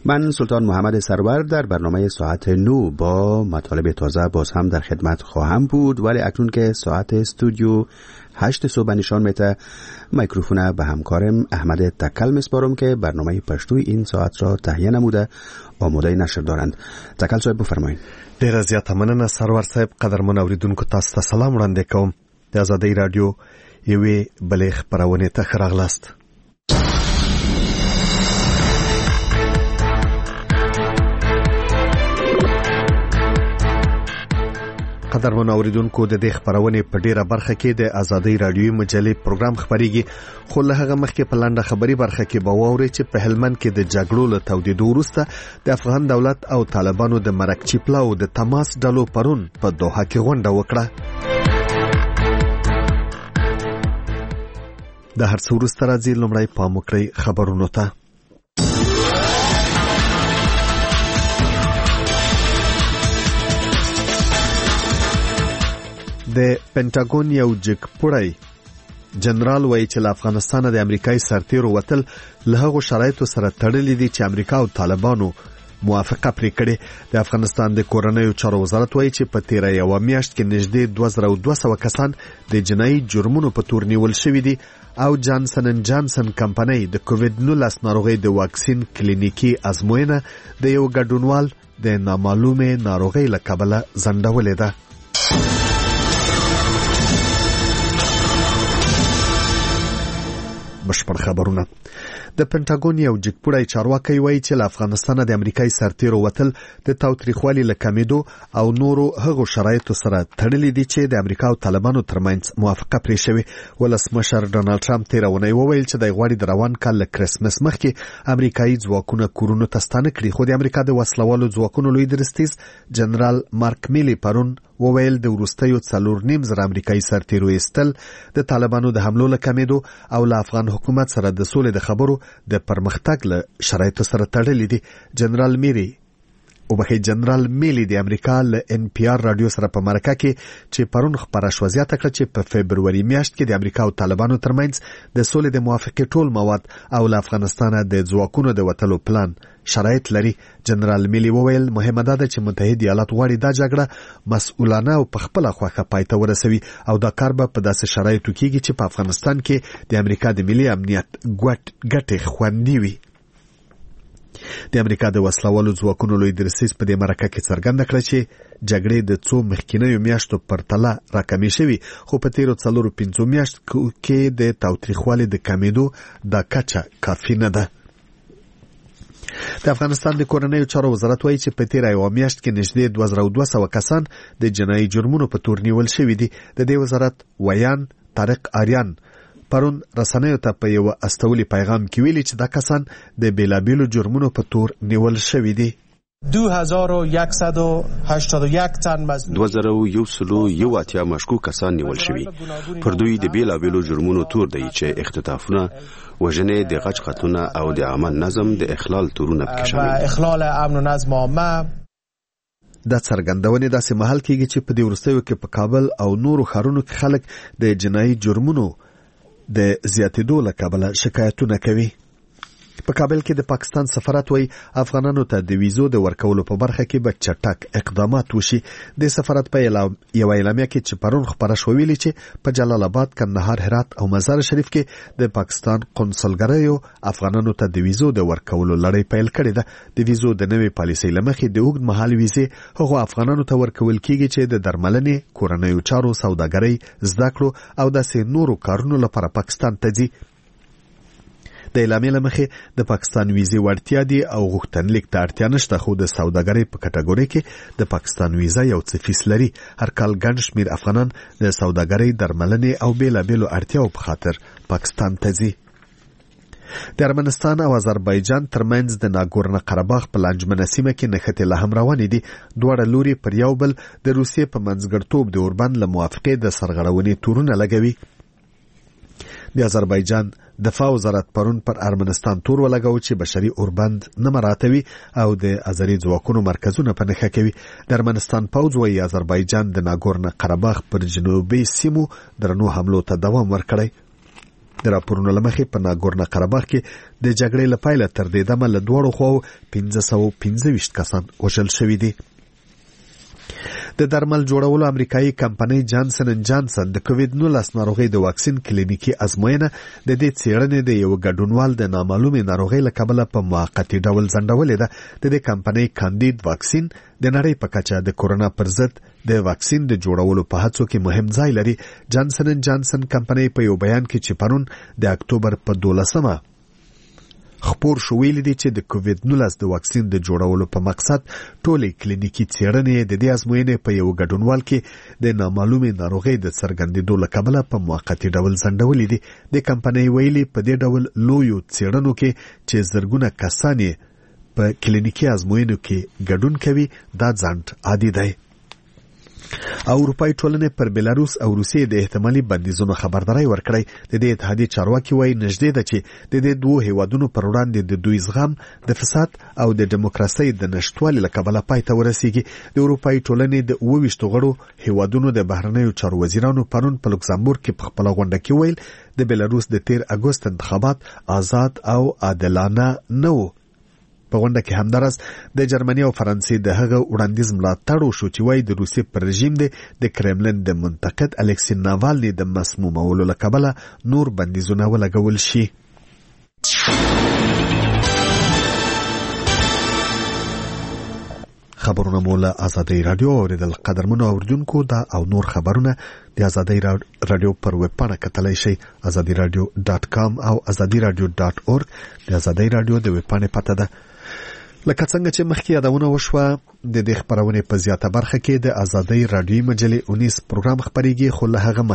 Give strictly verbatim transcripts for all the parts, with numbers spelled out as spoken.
من سلطان محمد سرور در برنامه ساعت نو با مطالب تازه باز هم در خدمت خواهم بود، ولی اکنون که ساعت استودیو هشت صبح نشان میده میکروفون به همکارم احمد تکل میسپارم که برنامه پشتوی این ساعت را تهیه نموده آماده نشر دارند. تکل صاحب بفرمایید. ډیره زیاته مننه سرور صاحب. قدرمن اوریدونکو تاسو ته سلام وړاندې کوم. د آزادۍ رادیو یوې بلې خپرونې ته ښه راغلاست. قدرمن اوریدونکو د دې خبرونه په ډیره برخه کې د آزادۍ رادیوي مجلې پروګرام خبريږي، خو له هغه مخکې په لنډه خبري برخه کې به واوري چې په هلمند کې د جګړو له تودېدو وروسته د افغان دولت او طالبانو د مرکچی پلاو د تماس ډلو پرون په دوحه کې غونډه وکړه. د هر څه وروسته راځي لومړی پام وکړئ خبرونو ته. د پینټاګون یو جګپوړی جنرال وایي چې له افغانستان د امریکایي سرتیرو وتل له هغو شرایطو سره تړلي دي چې امریکا او طالبانو موافقه پرې کړې. د افغانستان د کورنیو چارو وزارت وایي چې په تیره یوه میاشت کې نږدې دوه زره دوه سوه کسان د جنایي جرمونو په تور نیول شوي دي او جانسن ان جانسن کمپنۍ د کووډ نولس ناروغۍ د واکسین کلینیکي ازموینه د یو ګډونوال د نامعلومې ناروغۍ له کبله ځنډولې ده. بشپړ خبرونه. د پینټاګون یو جګپوړی چارواکي وایي چې له افغانستانه د امریکایي سرتیرو وتل د تاوتریخوالي له کمیدو او نورو هغو شرایطو سره تړلي دي چې د امریکا او طالبانو ترمنځ موافقه پرې شوې. ولسمشر ډونالد ټرمپ تېره اونۍ وویل چې د غواړي د روان کال له کرسمس مخکې امریکایي ځواکونه کورونو ته ستانه کړي، خو د امریکا د وسلوالو ځواکونو لوی درستیز جنرال مارک میلی پرون وویل د وروستیو څلور نیم زره امریکایي سرتیرو ایستل د طالبانو د حملو له کمیدو او له افغان حکومت سره د سولې د خبرو د پرمختګ له شرایطو سره تړلي دي. جنرال میری او بخې جنرال میلی د امریکا له ان پی آر رادیو سره په مرکه کې چې پرون خبره شوه زیاته کړه چې په فبروري میاشت کې د امریکا او طالبانو ترمنځ د سولې د موافقې ټول مواد او له افغانستانه د ځواکونو د وتلو پلان شرایط لري. جنرال میلی وویل مهمه ده چې متحد ایالات غواړي دا جګړه مسؤلانه او په خپله خوښه پای ته ورسوي او دا کار به په داسې شرایطو کېږي چې په افغانستان کې د امریکا د ملي امنیت ګټې خوندي وي. د امریکا د وسلوالو ځواکونو لوی درستیز په دې مرکه کې څرګنده کړه چې جګړې د څو مخکینیو میاشتو پرتله راکمې شوي، خو په تیرو څلورو پنځو میاشتو کې د تاوتریخوالي د کمیدو دا کچه کافي نه ده. د افغانستان د کورنیو چارو وزارت وایي چې په تیره یوه میاشت کې نږدې دوه زره دوه سوه کسان د جنایي جرمونو په تور نیول شوي دي. د دې وزارت ویان طارق آریان پرون رسنیو ته په یو استولي پیغام کې ویلي چې دا کسان د بیلابیلو جرمونو په تور نیول شوي دي. دو هزار و یکصد و هشتاد و یک تن مزنون دو زره و یو سلو یو اتیا مشکوک کسان نیول شوي. پر دوی د بیلابیلو جرمونو تور دی چې اختطافونه، وژنې، د غچ قتلونه او د عامه نظم د اخلال تورونه پکې شامل دي. اخلال امن و نظم عامه. دا څرګندونې داسې مهال کېږي چې په دې وروستیو کې په کابل او نورو ښارونو کې خلک د جنایي جرمونو د زیاتېدو له کبله شکایتونه کوي. په کابل کې د پاکستان سفارت وایي افغانانو ته د ویزو د ورکولو په برخه کې به چټک اقدامات وشي. د سفارت په یوه اعلامیه کې چې پرون خپره شوه ویلي چې په جلال آباد، کندهار، هرات او مزار شریف کې د پاکستان قونسلګریو افغانانو ته د ویزو د ورکولو لړۍ پیل کړې ده. د ویزو د نوې پالیسۍ له مخې د اوږد مهال ویزې هغو افغانانو ته ورکول کېږي چې د درملنې، کورنیو چارو، سوداګرۍ، زده کړو او داسې نورو کارونو لپاره پاکستان ته ځي. د اعلامیې له مخې د پاکستان ویزې وړتیا دي او غوښتنلیک ته اړتیا نشته، خو د سوداګرۍ په کټګورۍ کې د پاکستان ویزه یو څه فیس لري. هر کال ګڼ شمېر افغانان د سوداګرۍ، درملنې او بیلابیلو اړتیاو په خاطر پاکستان ته ځي. د ارمنستان او آذربایجان ترمنځ د ناګورنه قرهباغ په لانجمنه سیمه کې نښتې لا هم روانې دي. دواړه لوري پر یو بل د روسیې په منځګړتوب د اوربند له موافقې د سرغړونې تورونه لګوي. د آذربایجان دفاع وزارت پرون پر ارمنستان تور ولګاو چې بشري اوربند نه مراعاتوي او د آذري ځواکونو مرکزونه په نښه کوي. د ارمنستان پوځ وایي آذربایجان د ناګورنه قرهباغ پر جنوبي سیمو درنو حملو ته دوام ورکړی. د راپورونو له مخې په ناګورنو قرهباغ کې د جګړې له پیله تر دې دمه له دواړو خواو پنځه سوه پنځه ویشت کسان وژل شوي دي. د درمل جوړولو امریکایي کمپنۍ جانسن اند جانسن د کووید نولس ناروغۍ د واکسین کلینیکي ازموینه د دې څېړنې د یو ګډونوال د نامعلومې ناروغۍ له کبله په موقتي ډول ځنډولې ده. د دې کمپنۍ کاندید واکسین د نړۍ په کچه د کورونا پر ضد د واکسین د جوړولو په هڅو کې مهم ځای لري. جانسن اند جانسن کمپنۍ په یو بیان کې چې پرون د اکتوبر په دولسمه خپور شو ویلي دي چې د کووید نولس د واکسین د جوړولو په مقصد ټولې کلینیکي څېړنې د دې ازموینې په یو ګډونوال کې د نامعلومې ناروغۍ د څرګندېدو له کبله په موقتي ډول ځنډولې دي. د کمپنۍ ویلي په دې ډول لویو څېړنو کې چې زرګونه کسان یې په کلینیکي ازموینو کې ګډون کوي دا ځنډ عادي دی. او اروپای ټولنې پر بلاروس او روسیې د احتمالي بندیزونو خبرداري ورکړی. د دې اتحادیې چارواکي وایي نږدې ده چې د دې دوه هیوادونو پر وړاندې د دوی زغم د فساد او د دیموکراسۍ د نشټوالي له کبله پای ته ورسیږي. د اروپای ټولنې د اوه ویشتو غړو هیوادونو د بهرنیو چارو وزیرانو پرون په لوکزامبورګ کې په خپله غونډه کې ویل د بلاروس د تیر اګوست انتخابات آزاد او عادلانه نه وو. په غونډه کې همدارس د جرمني او فرانسې د هغه وړاندیز ملاتړ وشو چې وایي د روسیې پر رژیم د کرملن د منتقد الکسی ناوالني د مسمومولو له کبله نور بندیزونه ولګول شي. خبرونه مو له ازادۍ راډیو اوریدل. قدرمنو اوریدونکو دا او نور خبرونه د ازادۍ راډیو پر ویب پاڼه کتلی شئ ازادي راډیو ډاټ کام او ازادي راډیو ډاټ اورګ. د ازادۍ راډیو د ویب پاڼې پته ده. لکه څنګه چې مخکې یادونه وشوه د دې خبرونې په زیاته برخه کې د ازادۍ راډیوي مجلې اونیس پروګرام خپریږي، خو له هغه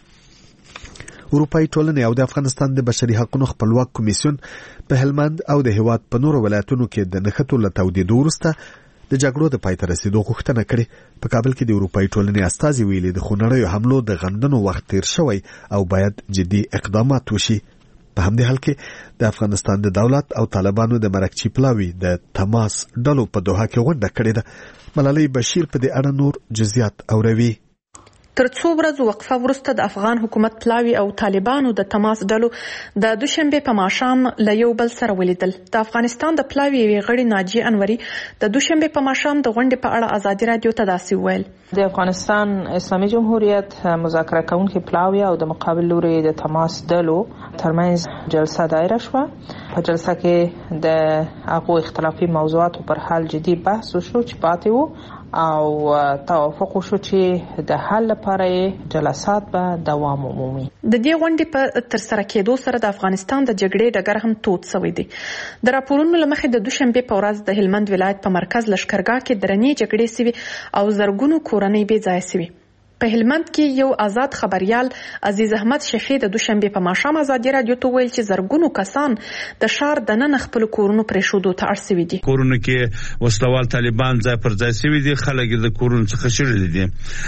مخکې اروپای ټولنې او د افغانستان د بشري حقوقو خپلواک کمیسیون په هلمند او د هیواد په نورو ولایتونو کې د نښتو له تودېدو وروسته د جګړو د پای ته رسیدو غوښتنه کړې. په کابل کې د اروپای ټولنې استازي ویلي د خونړیو حملو د غندنو وخت تیر شوی او باید جدي اقدامات وشي. په همدې حال کې د افغانستان د دولت او طالبانو د مرکچی پلاوي د تماس ډلو په دوحه کې غونډه کړې ده. ملالۍ بشیر په دې اړه نور جزئیات اوروي. تر څو ورځو وقفه وروسته د افغان حکومت پلاوي او طالبانو د تماس ډلو د دوشنبه په ماښام له یو بل سره ولیدل. د افغانستان د پلاوي یوې غړي ناجیه انوري د دوشنبه په ماښام د غونډې په اړه ازادي راډیو ته داسې وویل: د افغانستان اسلامي جمهوریت مذاکره کوونکي پلاوي او د مقابل لوري د تماس ډلو ترمنځ جلسه دایره شوه. په جلسه کې د هغو اختلافي موضوعاتو پر حل جدي بحث وشو چې پاتې وو او توافق وشو چې د حل لپاره جلسات به دوام ومومي. د دې غونډې په ترسره کېدو سره د افغانستان د جګړې ډګر هم تود شوی دی. د راپورونو له مخې د دوشنبه په ورځ د هلمند ولایت په مرکز لشکرګاه کې درنې جګړې سوي او زرګونو کورنۍ بې ځایه سوي. په هلمند کې یو آزاد خبريال عزیز احمد شفیع د دوشنبه په ماښام ازادي راډیو ته ویل چې زرګونو کسان د شهر دننه خپل کورونو پرېښودو ته اړ شوي دي. کورونو کې وسلوال طالبان ځای پر ځای شوي دي، خلک د کورونو څخه شړلي دي.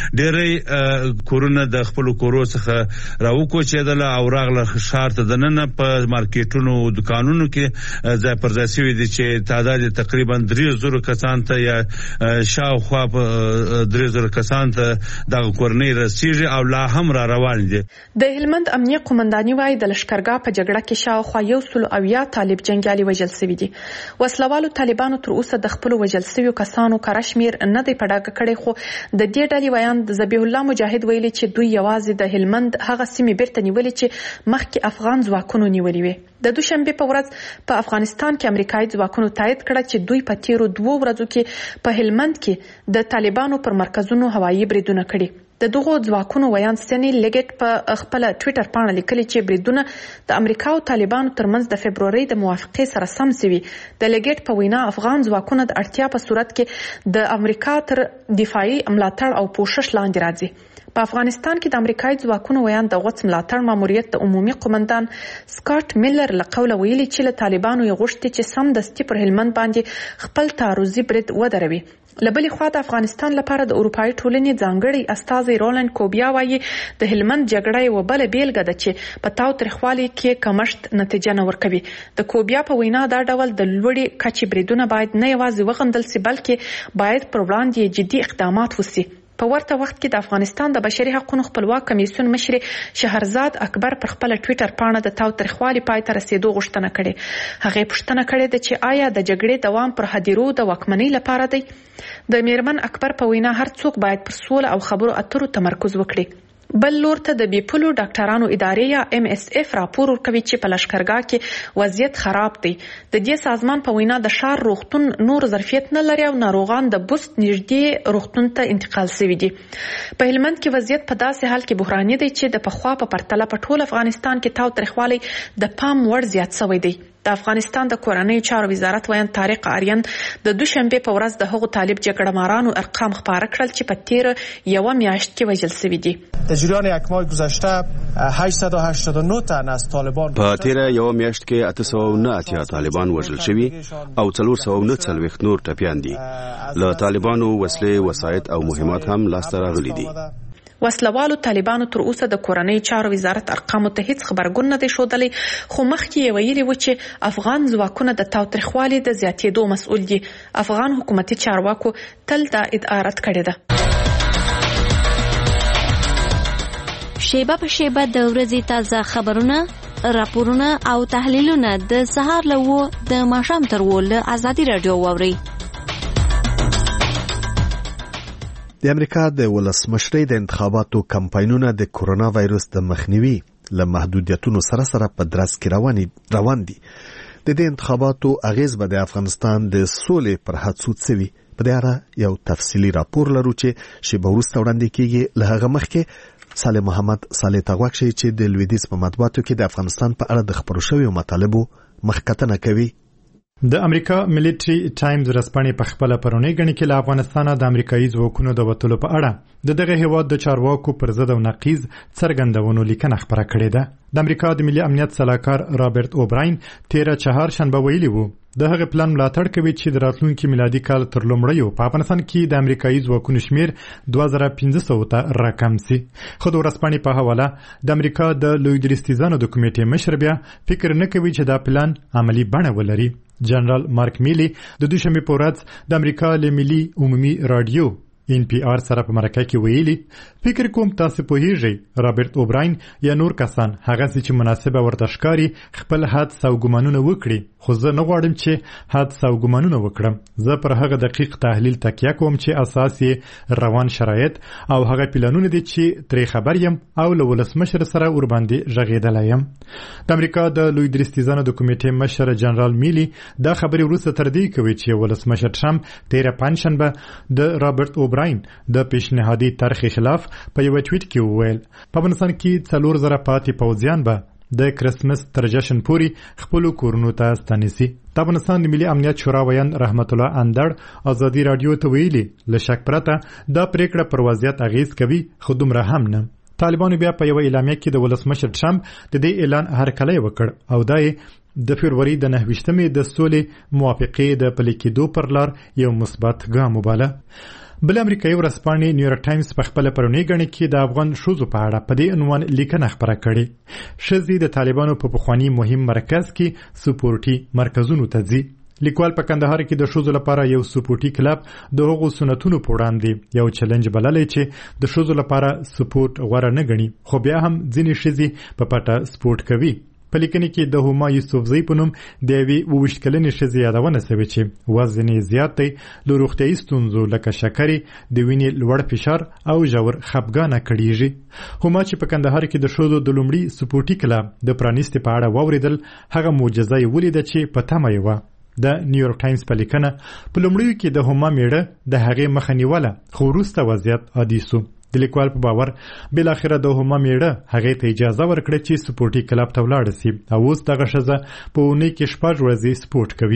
ډېری کورونه د خپل کورو څخه راوکوچېدل او راغله شهر ته دننه په مارکیټونو او دکانونو کې ځای پر ځای شوي دي چې تعداد تقریبا درې زره کسان ته یا شاوخوا درې زره کسان ته دغه کورنۍ رسیږي او لا هم را روان دي. د هلمند امنیه قومنداني وايي د لشکرګاه په جګړه کې شاوخوا یو سل اویا طالب جنګیالي وژل شوي دي. وسلوالو طالبانو تر اوسه د خپلو وژل شویو کسانو کره شمېر نه دی په ډاګه کړی، خو د دې ډلې ویان د ذبیح الله مجاهد ویلي چې دوی یوازې د هلمند هغه سیمې بیرته نیولې چې مخکې افغان ځواکونو نیولې وي. د دوشنبه په ورځ په افغانستان کې امریکایي ځواکونو تایید کړه چې دوی په تیرو دوو ورځو کې په هلمند کې د طالبانو پر مرکزونو هوایي بریدونه کړي. د دغو ځواکونو ویان سنی لګټ په خپل ټوئیټر باندې لیکلي چې بریدونه د امریکا او طالبانو ترمنځ د فبروري د موافقې سره سم شوي. د لګټ په وینا افغان ځواکونه د اړتیا په صورت کې د امریکا تر دفاعي ملاتړ او پوښښ لاندې راځي. په افغانستان کې د امریکایي ځواکونو ویان د غوڅ ملاتړ ماموریت د عمومي قومندان سکاټ میلر له قوله ویلي چې له طالبانو یې غوښتي چې سمدستي پر هلمند باندې خپل تعرضي برید ودروي. له بلې خوا د افغانستان لپاره د اروپایي ټولنې ځانګړی استازی رولند کوبیا وایي د هلمند جګړه یوه بله بیلګه ده چې په تاوتریخوالي کې کمښت نتیجه نه ورکوي. د کوبیا په وینا دا ډول د لوړې کچې بریدونه باید نه یوازې وغندل سي بلکې باید پر وړاندې جدي اقدامات وسي. په ورته وخت کې د افغانستان د بشري حقوقو خپلواک کمیسیون مشر شهرزاد اکبر پر خپل ټوئیټر پاڼه د تاوتریخوالي پای ته رسیدو غوښتنه کړې. هغه پوښتنه کړې ده چې آیا د جګړې دوام پر هدیرو د واکمنۍ لپاره دی؟ د میرمن اکبر په وینا هر څوک باید پر سوله او خبرو اترو تمرکز وکړي. بل لور ته د بیپولو ډاکټرانو ادارې یا ام اس اف راپور ورکوي چې په لشکرګاه کې وضعیت خراب دی. د دې سازمان په وینا د ښار روغتون نور ظرفیت نه لري او ناروغان د بوست نږدې روغتون ته انتقال شوي دي. په هلمند کې وضعیت په داسې حال کې بحراني دی چې د پخوا په پرتله په ټول افغانستان کې تاوتریخوالی د پام وړ زیات شوی دی. د افغانستان د کورنۍ چارو وزارت ویان طارق آریان د دوشنبه په ورځ د هغو طالب جګړه مارانو ارقام خبره کړل چې په تیر یو میاشت کې وژل شوي دي. در جریان یک ماه گذشته هشتصد و هشتاد و نه تن از طالبان په تیر یو میاشت کې اته سوه او نه اتیا طالبان وژل شوي او څلور سوه او نه څلوېښت نور ټپیان دي. له طالبانو وسلې، وسایط او مهمات هم لاسته راغلي دي. وسلوالو طالبانو تر اوسه د کورنۍ چارو وزارت ارقامو ته هیڅ خبرګون نه دی ښودلی، خو مخکې یې ویلي و چې افغان ځواکونه د تاوتریخوالي د زیاتېدو مسؤل دي. افغان حکومتي چارواکو تل دا ادعا رد کړې ده. شیبه په شیبه د ورځې تازه خبرونه، راپورونه او تحلیلونه د سهار له اوه د ماښام تر اوه له ازادي راډیو واورئ. د امریکا د ولسمشرۍ د انتخاباتو کمپاینونه د کورونا وایرس د مخنیوي له محدودیتونو سره سره په درس کې روان دي. د دې انتخاباتو اغیز به د افغانستان د سولې پر هڅو څه وي؟ په دې اړه یو تفصیلي راپور لرو چې شیبه وروسته وړاندې کیږي. له هغه مخکې صالح محمد صالح ته غوږ شئ چې د لویدیځ په مطبوعاتو کې د افغانستان په اړه د خپرو شویو مطالبو مخکتنه کوي. د امریکا ملټری ټایمز ورځپاڼې په خپل پرونی غنی کې له افغانستان د امریکایي ځواکونو د وټولو په اړه د دغه هیواد د چارواکو پر ضد او نقیض څرګندونو لیکنه خبره کړې ده. د امریکا د ملي امنیت سلاکار رابرټ اوبراین تیر چهارشنبه ویلي وو د هغه پلان ملاتړ کوي چې د راتلونکي میلادي کال تر لومړیو په افغانستان کې د امریکایي ځواکونو شمیر دوه زره پنځه سوه ته راکم شي. خو د ورځپاڼې په حواله د امریکا د لوی درستیزانو د کمیټې مشر بیا فکر نه کوي چې دا پلان عملی بڼه ولري. جنرال مارک میلی د دوشنبه په ورځ د امریکا له ملي عمومي رادیو ان پی آر سره په مرکه کې ویلي فکر کوم تاسو په هیږي رابرټ اوبراین یا نور کسان هغه چې مناسبه ورته ښکاري خپل حدس او ګمانونه وکړي، خو زه نه غواړم چې حدس او ګمانونه وکړم. زه پر هغه دقیق تحلیل تکیه کوم چې اساس یې روان شرایط او هغه پلانونه دي چې ترې خبر یم او له ولسمشر سره ور باندې ژغېدلی یم. د امریکا د لوی درستیزانو د کمیټې مشر جنرال میلی دا خبرې وروسته تر دې کوي چې ولسمشر ټرمپ تیره پنجشنبه د رابرټ اوبراین د پیشنهادي طرح خلاف په یو ټویټ کې وویل په افغانستان کې څلور زره پاتې پوځیان به د کرسمس تر جشن پورې خپلو کورونو ته ستانسي. د افغانستان د ملي امنیت شورا ویان رحمت الله اندړ ازادي رادیو ته ویلي له شک پرته دا پریکړه پر وضعیت اغیز کوي، خو دومره هم نه. طالبانو بیا په یو اعلامیه کې د ولسمشر ټرمپ د دې اعلان هرکلی وکړ او دا د فبروري د نهه ویشتمې د سولې موافقې د پلي کېدو پر لار یو مثبت ګام وباله. بل امریکایي ورځپاڼې نیویارک ټایمز په خپل پرونی غنی کې د افغان ښځو په اړه په دې عنوان لیکنه خبره کړې. ښځې د طالبانو په پخوانی مهم مرکز کې سپورټي مرکزونو ته ځي. لیکوال په کندهار کې د ښځو لپاره یو سپورټي کلب د هغو سنتونو په وړاندې یو چیلنج بللی چې د ښځو لپاره سپورټ غوره نه ګڼي، خو بیا هم ځینې ښځې په پټه سپورټ کوي. په لیکنه کې د هما یوسفزۍ په نوم د یوې اووه ویشت کلنې ښځې یادونه شوې چې وزن یې زیات دی، له روغتیایي ستونزو لکه شکرې، د وینې لوړ فشار او ژور خپګانه کړېږي. هما چې په کندهار کې د ښځو د لومړي سپورټي کلب د پرانیستې په اړه واورېدل، هغه معجزه یې ولیده چې په تمه یې وه. د نیویارک ټایمز په لیکنه په لومړیو کې د هما میړه د هغې مخه نیوله، خو وروسته وضعیت عادي سو. د لیکوال په باور بالاخره د هما میړه هغې ته اجازه ورکړه چې سپورټي کلب ته ولاړه سي او اوس دغه ښځه په اونۍ کې شپږ ورځې سپورټ کوي.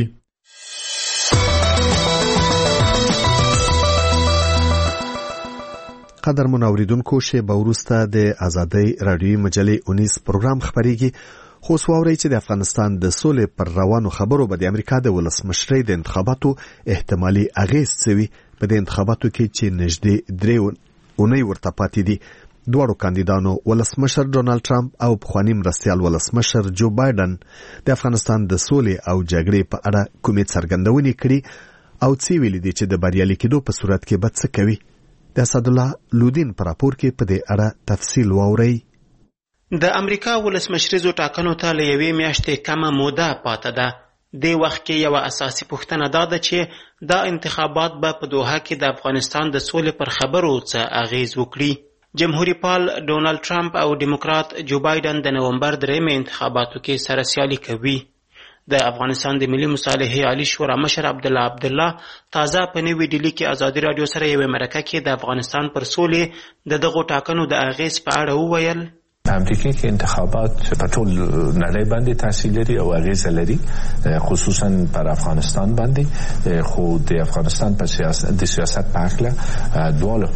قدرمن اوریدونکو، شیبه وروسته د ازادۍ راډیویي مجلې اونیس پروګرام خپریږي. خو اوس واورئ چې د افغانستان د سولې پر روانو خبرو به د امریکا د ولسمشرۍ د انتخاباتو احتمالي اغیز څه وي. په دې انتخاباتو کې چې نږدې درې اونۍ ورته پاتې دي، دواړو کاندیدانو ولسمشر ډونالد ټرمپ او پخوانی مرستیال ولسمشر جو بایدن د افغانستان د سولې او جګړې په اړه کومې څرګندونې کړي او څه ویلي دي چې د بریالي کېدو په صورت کې به څه کوي. د اسد الله لودین پر راپور کې په دې اړه تفصیل واوري. د امریکا ولسمشریزو ټاکنو ته له یوې میاشتې کمه موده پاته ده. د وخت کې یو اساسي پوښتنه دا ده چې دا انتخابات به په دوحه کې د افغانستان د سولې پر خبرو څه اغیز وکړي. جمهوریت پال ډونالد ټرمپ او ډیموکرات جو بایدن د نومبر درېیمې انتخاباتو کې سره سیالي کوي. د افغانستان د ملي مصالحې عالی شورا مشر عبدالله عبدالله تازه په نوې ډیلي کې ازادي رادیو سره یوې مرکه کې د افغانستان پر سولې د دغو ټاکنو د اغیز په اړه وویل. امریکا کې انتخابات په ټول نړۍ باندې تاثیر لري او اغیز لري، خصوصا پر افغانستان باندې. خو د افغانستان په سیاست د سیاست په اړه دواړه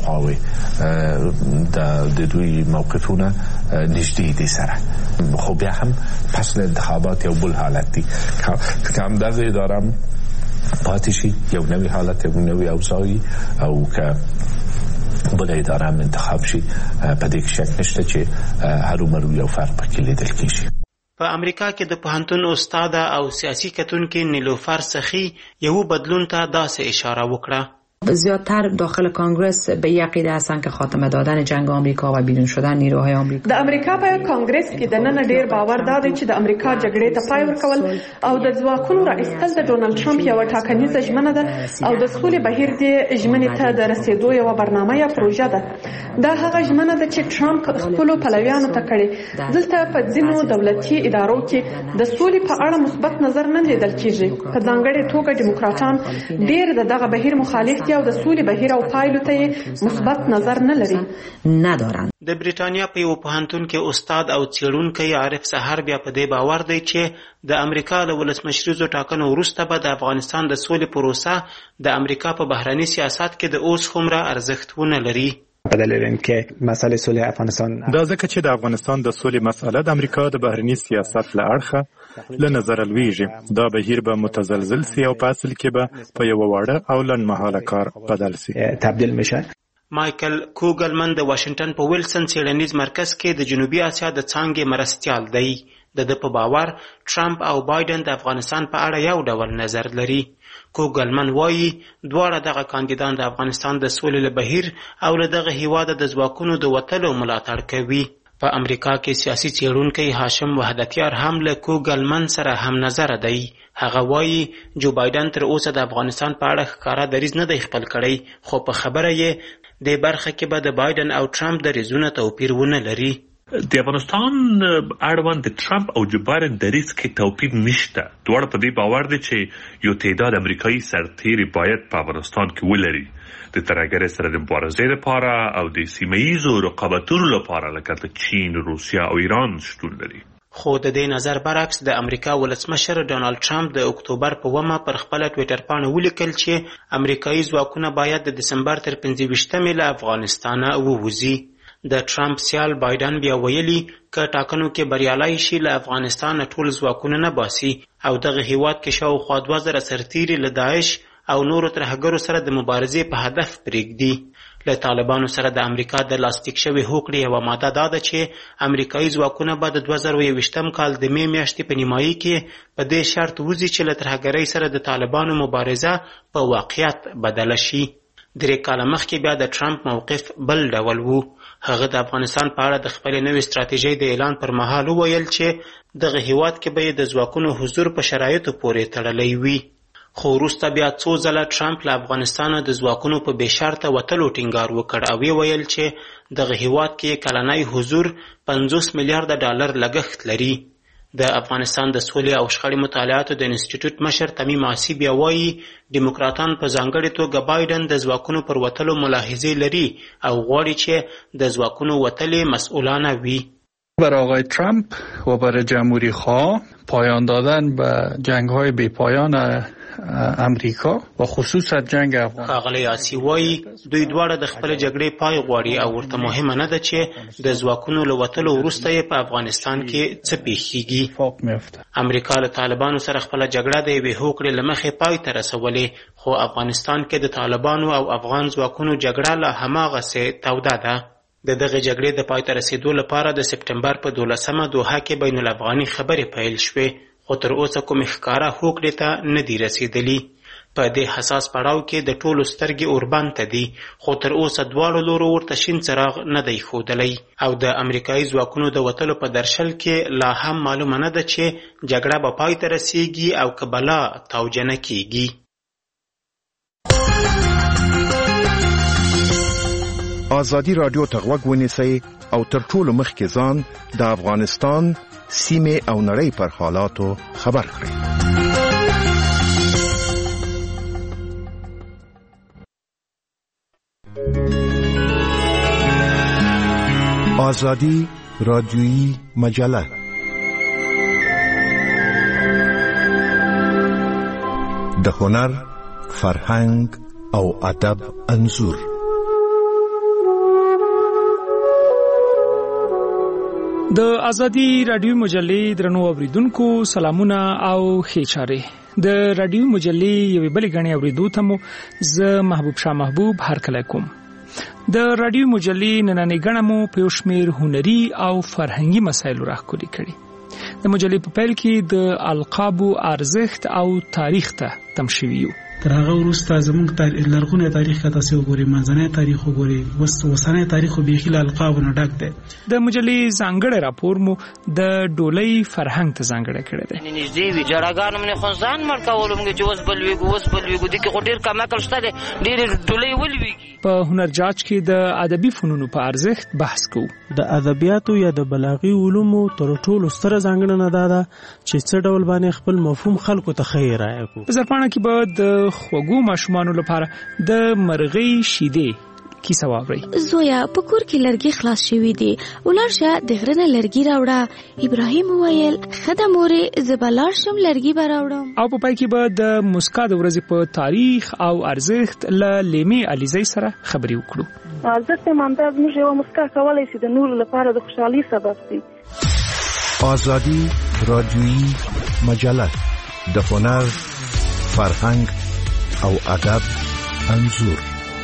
خواوې د دوی موقفونه نږدې دي سره. خو بیا هم پس له انتخابات یو بل حالت دی که هم دغه اداره پاتې شي، یو نوی حالت، یو نوی اوضاع، او که بله اداره هم انتخاب شي، په دې کې شک نشته چې هرومرو یو فرق پکې لیدل کېږي. په امریکا کې د پوهنتون استاده او سیاسي کتونکې نیلوفر سخی یو بدلون ته داسې اشاره وکړه. زیادتر داخل کانگرس به یک عقیده هستند که خاتمه دادن جنگ آمریکا و بیرون شدن نیروهای آمریکا. د امریکا په کانگرس کې د نن ډیر باور دا دی چې د امریکا جګړې ته پای ورکول او د ځواکونو را ایستل د ډونالد ټرمپ یو ټاکنیزه ژمنه ده او د سولې بهیر د ژمنې ته د رسیدو یو برنامه یا پروژه ده. دا هغه ژمنه ده چې ټرمپ خپل پلویانو ته کړې. دلته په ځینو دولتي ادارو کې د سولې په اړه مثبت نظر نه لیدل کیږي. په ځانګړي توګه ډیموکراټان ډیر د دغه بهیر مخالف او د سولې بهیر او پایلو ته مثبت نظر نه لري ندارن. د بریټانیا په یو پوهنتون کې استاد او څېړونکی عارف سحر بیا په دې باور دی چې د امریکا له ولسمشریزو ټاکنو وروسته به د افغانستان د سولې پروسه د امریکا په بهرني سیاست کې د اوس هومره ارزښت ونه لري. په دلیل اینکه مسئله صلح افغانستان دا ځکه چې د افغانستان د سولې مسئله د امریکا د بهرني سیاست له اړخه له نظر لویږي. دا بهیر به متزلزل سي او په اصل کې به په یو واړه او لنډمهاله کار بدل سي تبدیل میشه. مایکل کوګلمن د واشنگټن په ویلسن څېړنیز مرکز کې د جنوبي اسیا د څانګې مرستیال دی. د ده په باور ټرمپ او بایدن د افغانستان په اړه یو ډول نظر لري. کوګلمن وایي دواړه دغه کاندیدان د افغانستان د سولې له بهیر او له دغه هیواده د ځواکونو د وتلو ملاتړ کوي. په امریکا کې سیاسي څېړونکی هاشم وحدتیار هم له کوګلمن سره هم نظر دی. هغه وایي جو بایدن تر اوسه د افغانستان په اړه ښکاره دریځ نه دی خپل کړی، خو په خبره یې د برخه کې به د بایدن او ټرمپ دریځونه توپیر ونه لري. د افغانستان اړوند د ټرمپ او جو بایدن دریځ کې توپیر نشته. دواړه په دې باور دي چې یو تعداد امریکایي سرتیري باید په افغانستان کې ولري د ترهګرۍ سره د مبارزې لپاره او د سیمه ییزو رقابتونو لپاره لکه د چین، روسیه او ایران شتون لري. خو د دې نظر برعکس د امریکا ولسمشر ډونالد ټرمپ د اکتوبر په اوومه پر خپله ټویټر پاڼه ولیکل چې امریکایي ځواکونه باید د دسمبر تر پنځه ویشتمې له افغانستانه ووځي. د ټرمپ سیال بایدن بیا ویلي که ټاکنو کې بریالی شي له افغانستانه ټول ځواکونه نه باسي او دغه هیواد کې شاوخوا دوه زره سرتیري له داعش او نورو ترهګرو سره د مبارزې په هدف پرېږدي. له طالبانو سره د امریکا د لاسلیک شوې هوکړې یوه ماده دا ده چې امریکایي ځواکونه به د دوه زره یوویشتم کال د مې میاشتې په نیمایي کې په دې شرط وځي چې له ترهګرۍ سره د طالبانو مبارزه په واقعیت بدله شي. درې کاله مخکې بیا د ټرمپ موقف بل ډول وو. هغه د افغانستان په اړه د خپلې نوې ستراتیژۍ د اعلان پر مهال وویل چې دغه هیواد کې به یې د ځواکونو حضور په شرایطو پورې تړلی وي. خو وروسته بیا څو ځله ټرمپ له افغانستانه د ځواکونو په بې شرطه وتلو ټینګار وکړ او یې ویل چې دغه هیواد کې کلنی حضور پنځوس میلیارده ډالر لګښت لري. د افغانستان د سولې او شخړې مطالعاتو د انسټیټیوټ مشر تمیم عاصي بیا وایي ډیموکراتان په ځانګړې توګه بایدن د ځواکونو پر وتلو ملاحظې لري او غواړي چې د ځواکونو وتلې مسئولانه وي. برای آقای ترامپ و برای جمهوری خواه پایان دادن به جنگ‌های بی‌پایان امریکا و خصوصا جنگ افغان. ښاغلی عاصي وایي دوی دواړه د خپل جګړې پای غواړي او ورته مهمه نه ده چې د ځواکونو له وتلو وروسته یې په افغانستان کې څه پیښیږي. امریکا له طالبانو سره خپله جګړه د یوې هوکړې له مخې پای ته رسولې، خو افغانستان کې د طالبانو او افغان ځواکونو جګړه لا هماغسې توده ده. د دغه جګړې د پای ته رسیدو لپاره د سپټمبر په دولسمه دوحه کې بین الافغاني خبرې پیل شوې، خو تر اوسه کومې ښکاره هوکړې ته نه دي رسیدلي. په دې حساس پړاو کې د ټولو سترګې اوربند ته دي، خو تر اوسه دواړو لورو ورته شین څراغ نه دی ښودلی او د امریکایي ځواکونو د وتلو په درشل کې لا هم معلومه نه ده چې جګړه به پای ته رسیږي او که بلا توجه نه کیږي. آزادي رادیو ته غوږ ونیسئ او تر ټولو مخکې ځان د افغانستان سیمې او نړۍ پر حالاتو خبر کړئ. آزادی رادیویی مجله د هنر، فرهنګ او ادب انځور. د ازادي رادیو مجلې درنو اوریدونکو سلامونه او ښه چاره. د رادیو مجلې یوې بلې غنې اوریدو ته مو زه محبوب شاه محبوب هرکلی کوم. د رادیو مجلې نننۍ غنه مو په شمیر هنري او فرهنګي مسایلو راخولي کړي. د مجلې په پیل کې د القاب ارزښت او تاریخ ته تم شویو. تر هغه وروسته زموږ تاریخ لرغونی تاریخ ته تاسو وګورئ، منځنی تاریخ وګورئ، وسنی تاریخ به خلل القاب نه ډک دی. د مجلې ځانګړی راپور مو د ډولۍ فرهنګ ته ځانګړی کړی دی. نږدې وی جړاګان موږ خنځان مرکول موږ چې وس بلويګو وس بلويګو د کې خډیر کما کل شته دي ډېر ډولۍ ولويږي. په هنر جاج کې د ادبي فنونو په ارزښت بحث کوو. د ادبیاتو یا د بلاغي علومو تر ټولو ستره ځانګړنه دا ده چې څه ډول باندې خپل مفهوم خلکو ته ښه رایه کوي. په زرپاڼه کې به د خوږو ماشومانو لپاره د مرغۍ شیدې کیسه واورئ. زویا په کور کې لرګي خلاص شوي دي، ولارشه د غره نه لرګي راوړه. ابراهیم وویل ښه ده مورې، زه به لاړ شم لرګي به راوړم. او په پای کې به د مسکا د ورځې په تاریخ او ارزښت له لیمې علیزۍ سره خبرې وکړو. ارزښت مانده زموږ یوه مسکا کولی شي د نورو لپاره د خوشحالۍ سبب شي. آزادی رادیویی مجله د هنر، فرهنګ او ادب انځور.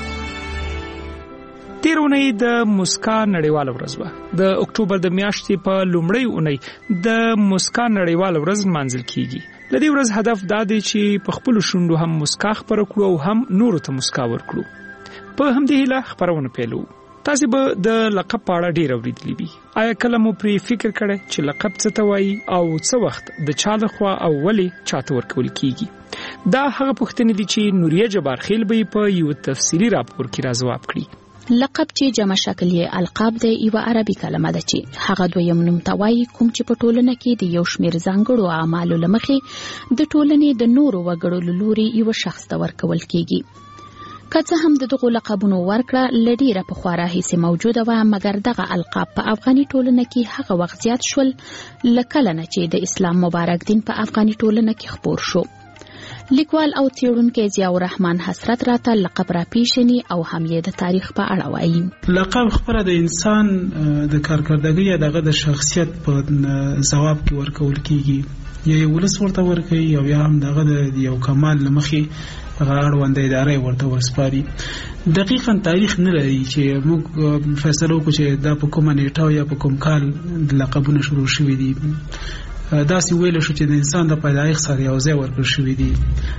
تیر اونۍ د مسکا نړیواله ورځ وه. د اکتوبر د میاشتې په لومړۍ اونۍ د مسکا نړیواله ورځ نمانځل کیږي. د دې ورځ هدف دا دی چې په خپلو شونډو هم مسکا خپره کړو او هم نورو ته مسکا ورکړو. په همدې هیله خپرونه پیلوو. تاسو به د لقب په اړه ډېر اورېدلي وي. آیا کله مو پرې فکر کړی چې لقب څه ته وایي او څه وخت د چا لخوا او ولې چاته ورکول کیږي؟ دا هغه پوښتنې دي چې نوریه جبارخیل به په یو تفصیلي راپور کې راځواب کړي. لقب چې جمع شکل یې القاب دی، یو عربي کلمه ده چې هغه دویم نوم ته وایي کوم چې په ټولنه کې د یو شمېر ځانګړو اعمالو له مخې د ټولنې د نورو وګړو له لوري یو شخص ته ورکول کیږي. که څه هم د دغو لقبونو ورکړه له ډېره پخوا راهیسې موجوده وه، مګر دغه القاب په افغاني ټولنه کې هغه وخت زیات شول له کله نه چې د اسلام مبارک دین په افغاني ټولنه کې خپور شو. لیکوال او څېړونکی ضیاء الرحمن حسرت راته لقب را پیژني او هم یې د تاریخ په اړه وایي. لقب خپله د انسان د کارکردګۍ یا دغه د شخصیت په ځواب کې ورکول کیږي، یا یو ولس ورته ورکوي او یا هم دغه د یو کمال له مخې هغه اړونده اداره ورته ورسپاري. دقیقاً تاریخ نه لري چې موږ فیصله وکړو چې دا په کومه نیټه یا په کوم کال لقبونه شروع شوي دي. داسې ویل شو چې د انسان د پیدایښت سره یو ځای ورکړل شوي دي.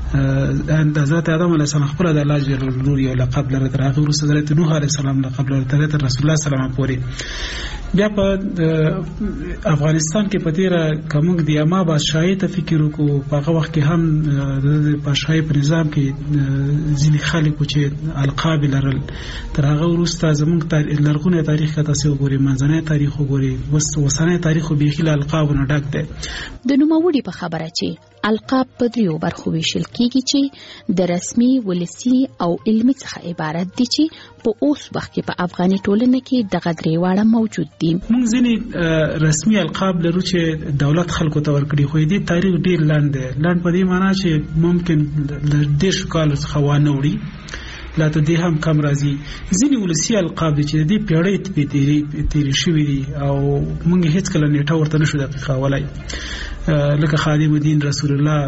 د حضرت آدم علیه السلام خپله د الله جل جلاله یو لقب لري، تر هغې وروسته حضرت نوح علیه السلام لقب لري، تر حضرت رسول الله صلی الله علیه وسلم پورې. بیا په افغانستان کې په تیره که موږ د یما بادشاهۍ ته فکر وکړو، په هغه وخت کې هم د بادشاهۍ په نظام کې ځینې خلکو چې القاب لرل. تر هغه وروسته زموږ لرغونی تاریخ که تاسې وګورئ، منځنی تاریخ وګورئ، وسنی تاریخ بیخي له القابو نه ډک دی. د نوموړي په خبره چې القاب په دریو برخو ویشل کیږي چې د رسمي، ولسي او علمي څخه عبارت دي چې په اوس وخت کې په افغاني ټولنه کې دغه درې واړه موجود دي. موږ ځینې رسمي القاب لرو چې دولت خلکو ته ورکړي، خو دې تاریخ ډېر لنډ دی. لنډ په دې معنا چې ممکن له دېرشو کالو څخه وانه وړي، لا ته دې هم کم راځي. ځینې ولسي القاب دي چې د دې پیړۍ تېرې شوي دي او موږ هېڅ کله نیټه ورته نشو دقیقولی، لکه خادم الدین، رسول الله،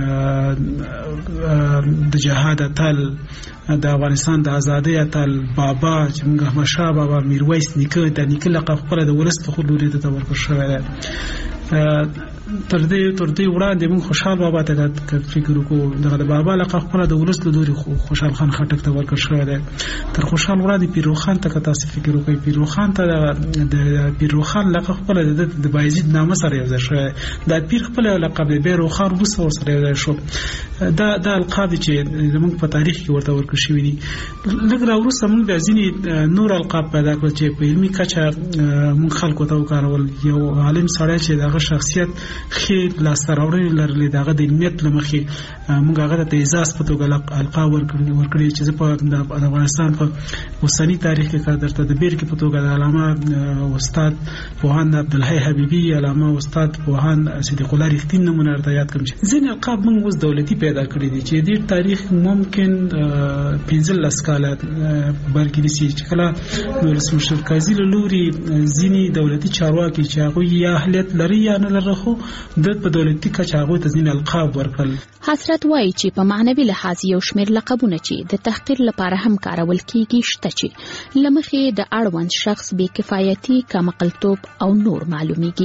د جهاد اتل، د افغانستان د ازادۍ اتل، بابا چې موږ احمدشاه بابا، میرویس نیکه، د نیکه لقب خپله د ولس په خود لوري ته ورکړل شوی دی. تر دې تر دې وړاندې موږ خوشحال بابا ته فکر وکړو دغه د بابا لقب خپل د ولس له لوري خوشحال خان خټک ته ورکړ شوی دی. تر خوشحال وړاندې پیرو خان ته تاسو فکر وکړئ، پیرو خان ته د پیرو خان لقب خپل د بایزید نامه سره یو ځای شوی. دا پیر خپل لقب دی پیرو خان وسو سره یو ځای شو. دا د القاب چې زموږ په تاریخ کې ورته ورکړ شوی دي. لږ راوروسته موږ د ځینې نور القاب پیدا کړل چې په علمي کچه موږ خلکو ته وکارول. یو عالم سړی چې دغه شخصیت خې لاسته راوړنې لرلې دغه د علمیت له مخې موږ هغه ته اعزاز په توګه القاب ورکړي چې په افغانستان په اوسني تاریخ کې کار درته د بیرکې په توګه د علامه استاد پوهاند عبدالحی حبیبي، علامه استاد پوهاند صدیق الله رښتین نمونه ورته یاد کړم. ځینې القاب موږ اوس دولتي پیدا کړي دي چې د تاریخ ممکن پنځلس کاله بلکې د سي چې کله ولسمشر قاضي له لوري ځینې دولتي چارواکي چې هغه یا اهلیت لري یا نه لري خو د په دولتي کچه هغه ته ځینې القاب ورکړل. حسرت وایي چې په معنوي لحاظ یو شمېر لقبونه چې د تحقیر لپاره هم کارول کیږي شته چې لمخې د اړوند شخص بې کفایتي، کمعقلتوب او نور معلومیږي.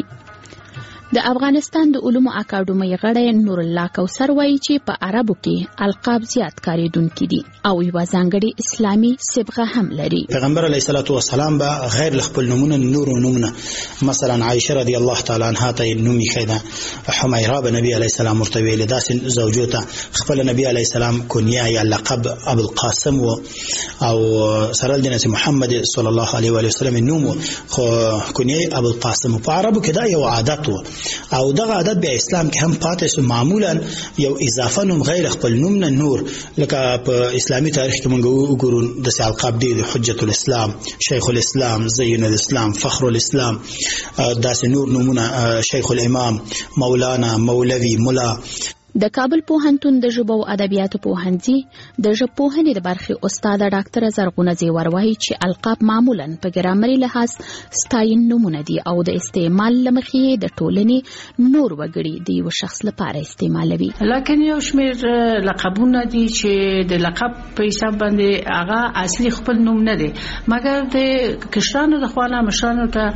د افغانستان د علومو اکاډمۍ غړی نور الله کوثر وایي چې په عربو کې القاب زیات کاریدونکي دي او یوه ځانګړې اسلامي صبغه هم لري. پیغمبر علیه الصلاة والسلام به غیر خپل نومونه نور نومونه مثلا عایشه رضی الله تعالی عنها ته نوم یې کړه، حمیره به نبی علیه السلام ورته ویل، داسې زوجو ته خپل نبی علیه السلام کنیه یا لقب ابو القاسم و او سره د نبی محمد صلی الله علیه و سلم نوم خو کنیه ابو القاسم. په عربو کې دا یو عادت و او دغه عادت بیا اسلام کې هم پاتې شو. معمولا یو اضافه نوم غیر خپل نوم نه نور، لکه په اسلامي تاریخ کې موږ وګورو د القاب دی حجت الاسلام، شیخ الاسلام، زین الاسلام، فخر الاسلام، داسې نور نومونه، شیخ الامام، مولانا، مولوی، مولا. د کابل پوهنتون د ژبو او ادبیاتو پوهنځي د ژبپوهنې د برخې استاد ډاکټره زرغونه زیور وایي چې القاب معمولا په ګرامري لحاظ ستاین نومونه دي او د استعمال له مخې د ټولنې نور وګړي د یو شخص لپاره استعمالوي. لکه یو شمېر لقبونه دي چې د لقب په حساب باندې هغه اصلي خپل نوم نه دی، مګر د کشرانو د خوانه مشرانو ته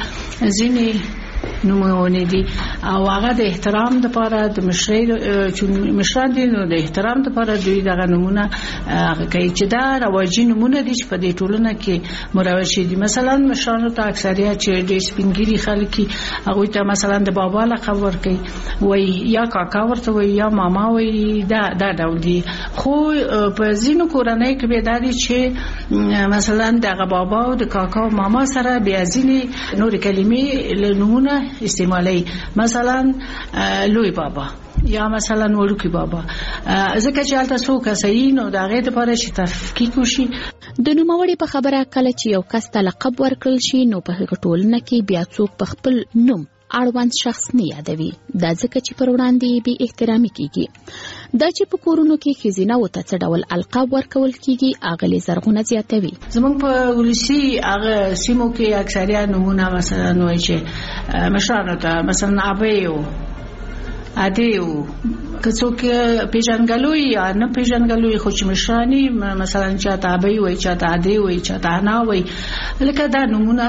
ځینې نومونه دي او هغه د احترام لپاره د مشرۍ چې مشران دي نو د احترام لپاره دوی دغه نمونه هغه کوي چې دا رواجي نمونه دي چې په دې ټولنه کې مروج شي دي. مثلا مشرانو ته اکثریت چې د سپینګری خلک هغه ته مثلا د بابا لقب ورکوي وای یا کاکا ورته وای یا ماما وای دا دا ډول دي. خو په ځینو کورنۍ کې به دا دي چې مثلا د بابا او د کاکا او ماما سره بیا ځینې نور کلمې له نمونه استعمالي، مثلا لوی بابا یا مثلا ورکی بابا، ځکه چې حالت څوک صحیح نو دا غي لپاره چې تفکیک وشي. د نوموړي په خبره کله چې یو کس ته لقب ورکړل شي نو په هغه ټولنه کې بیا څوک په خپل نوم اړوند شخص نه یادوي، دا ځکه چې پر وړاندې به احترامي کیږي. دا چې په کورونو کې ښځینه او ته څه ډول القاب ورکول کیږي اغلی زرغونه زیاتوي. زمونږ په ولسی هغه سیمو کې اکثریت نمونه مثلا وایي چې مشرانو ته مثلا ابیو ادیو که څوک پیژنګلوي یا نه پیژنګلوي خو چې مشرانی مثلا چاته ابي وای چاته ادي وای چاته انا وای لکه دا نمونه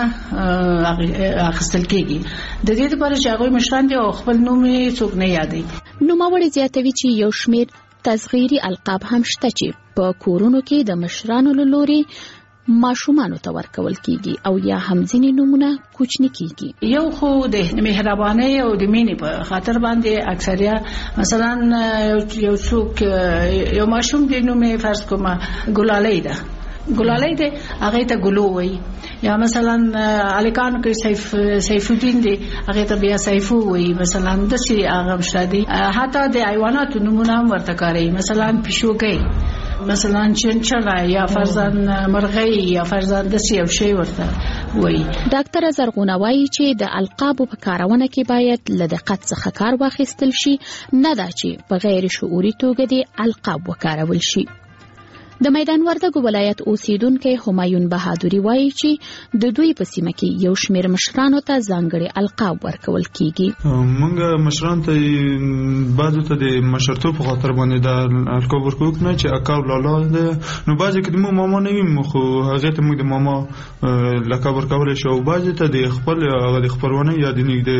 اخستل کېږي د دې لپاره چې هغه مشران دي او خپل نوم یې څوک نه یادوي. نوموړي زیاتوي چې یو شمېر تصغیري القاب هم شته چې په کورونو کې د مشرانو له لوري ماشومانو ته ورکول کیږي او یا هم ځینې نمونه کوچني کیږي. یو خو د مهربانۍ او د مینې په خاطر باندې اکثریت مثلا یو څوک یو ماشوم د نومه فرض کوم ګلالۍ ده ګلالۍ ده هغه ته ګلو وای، یا مثلا الکان کې سیف سیف الدین دی هغه ته بیا سیفو وای، مثلا د سی هغه شادي حتی د حیوانات نمونه هم ورته کوي، مثلا پښوګي مثلا چنچړه یا فرزان مرغۍ یا فرزان د سی او شی ورته وای. ډاکټر زرغونه وایي چې د القاب په کارونه کې باید له دقت څخه کار واخیستل شي، نه دا چې په غیر شعوري توګه د القاب وکارول شي. د میدان وردګو ولایت اوسیدونکو همایون بهادری وایي چې د دوی په سیمه کې یو شمېر مشرانو ته ځانګړي القاب ورکول کیږي. موږ مشران ته بعضو ته د مشرتوب په خاطر باندې د القاب ورکوو نه چې اکا لالا ده، نو بعضې کې د مو ماما نه وي خو هغې ته موږ د ماما لقب ورکولی شو، او بعضې ته د خپل هغه د خپلوانۍ یا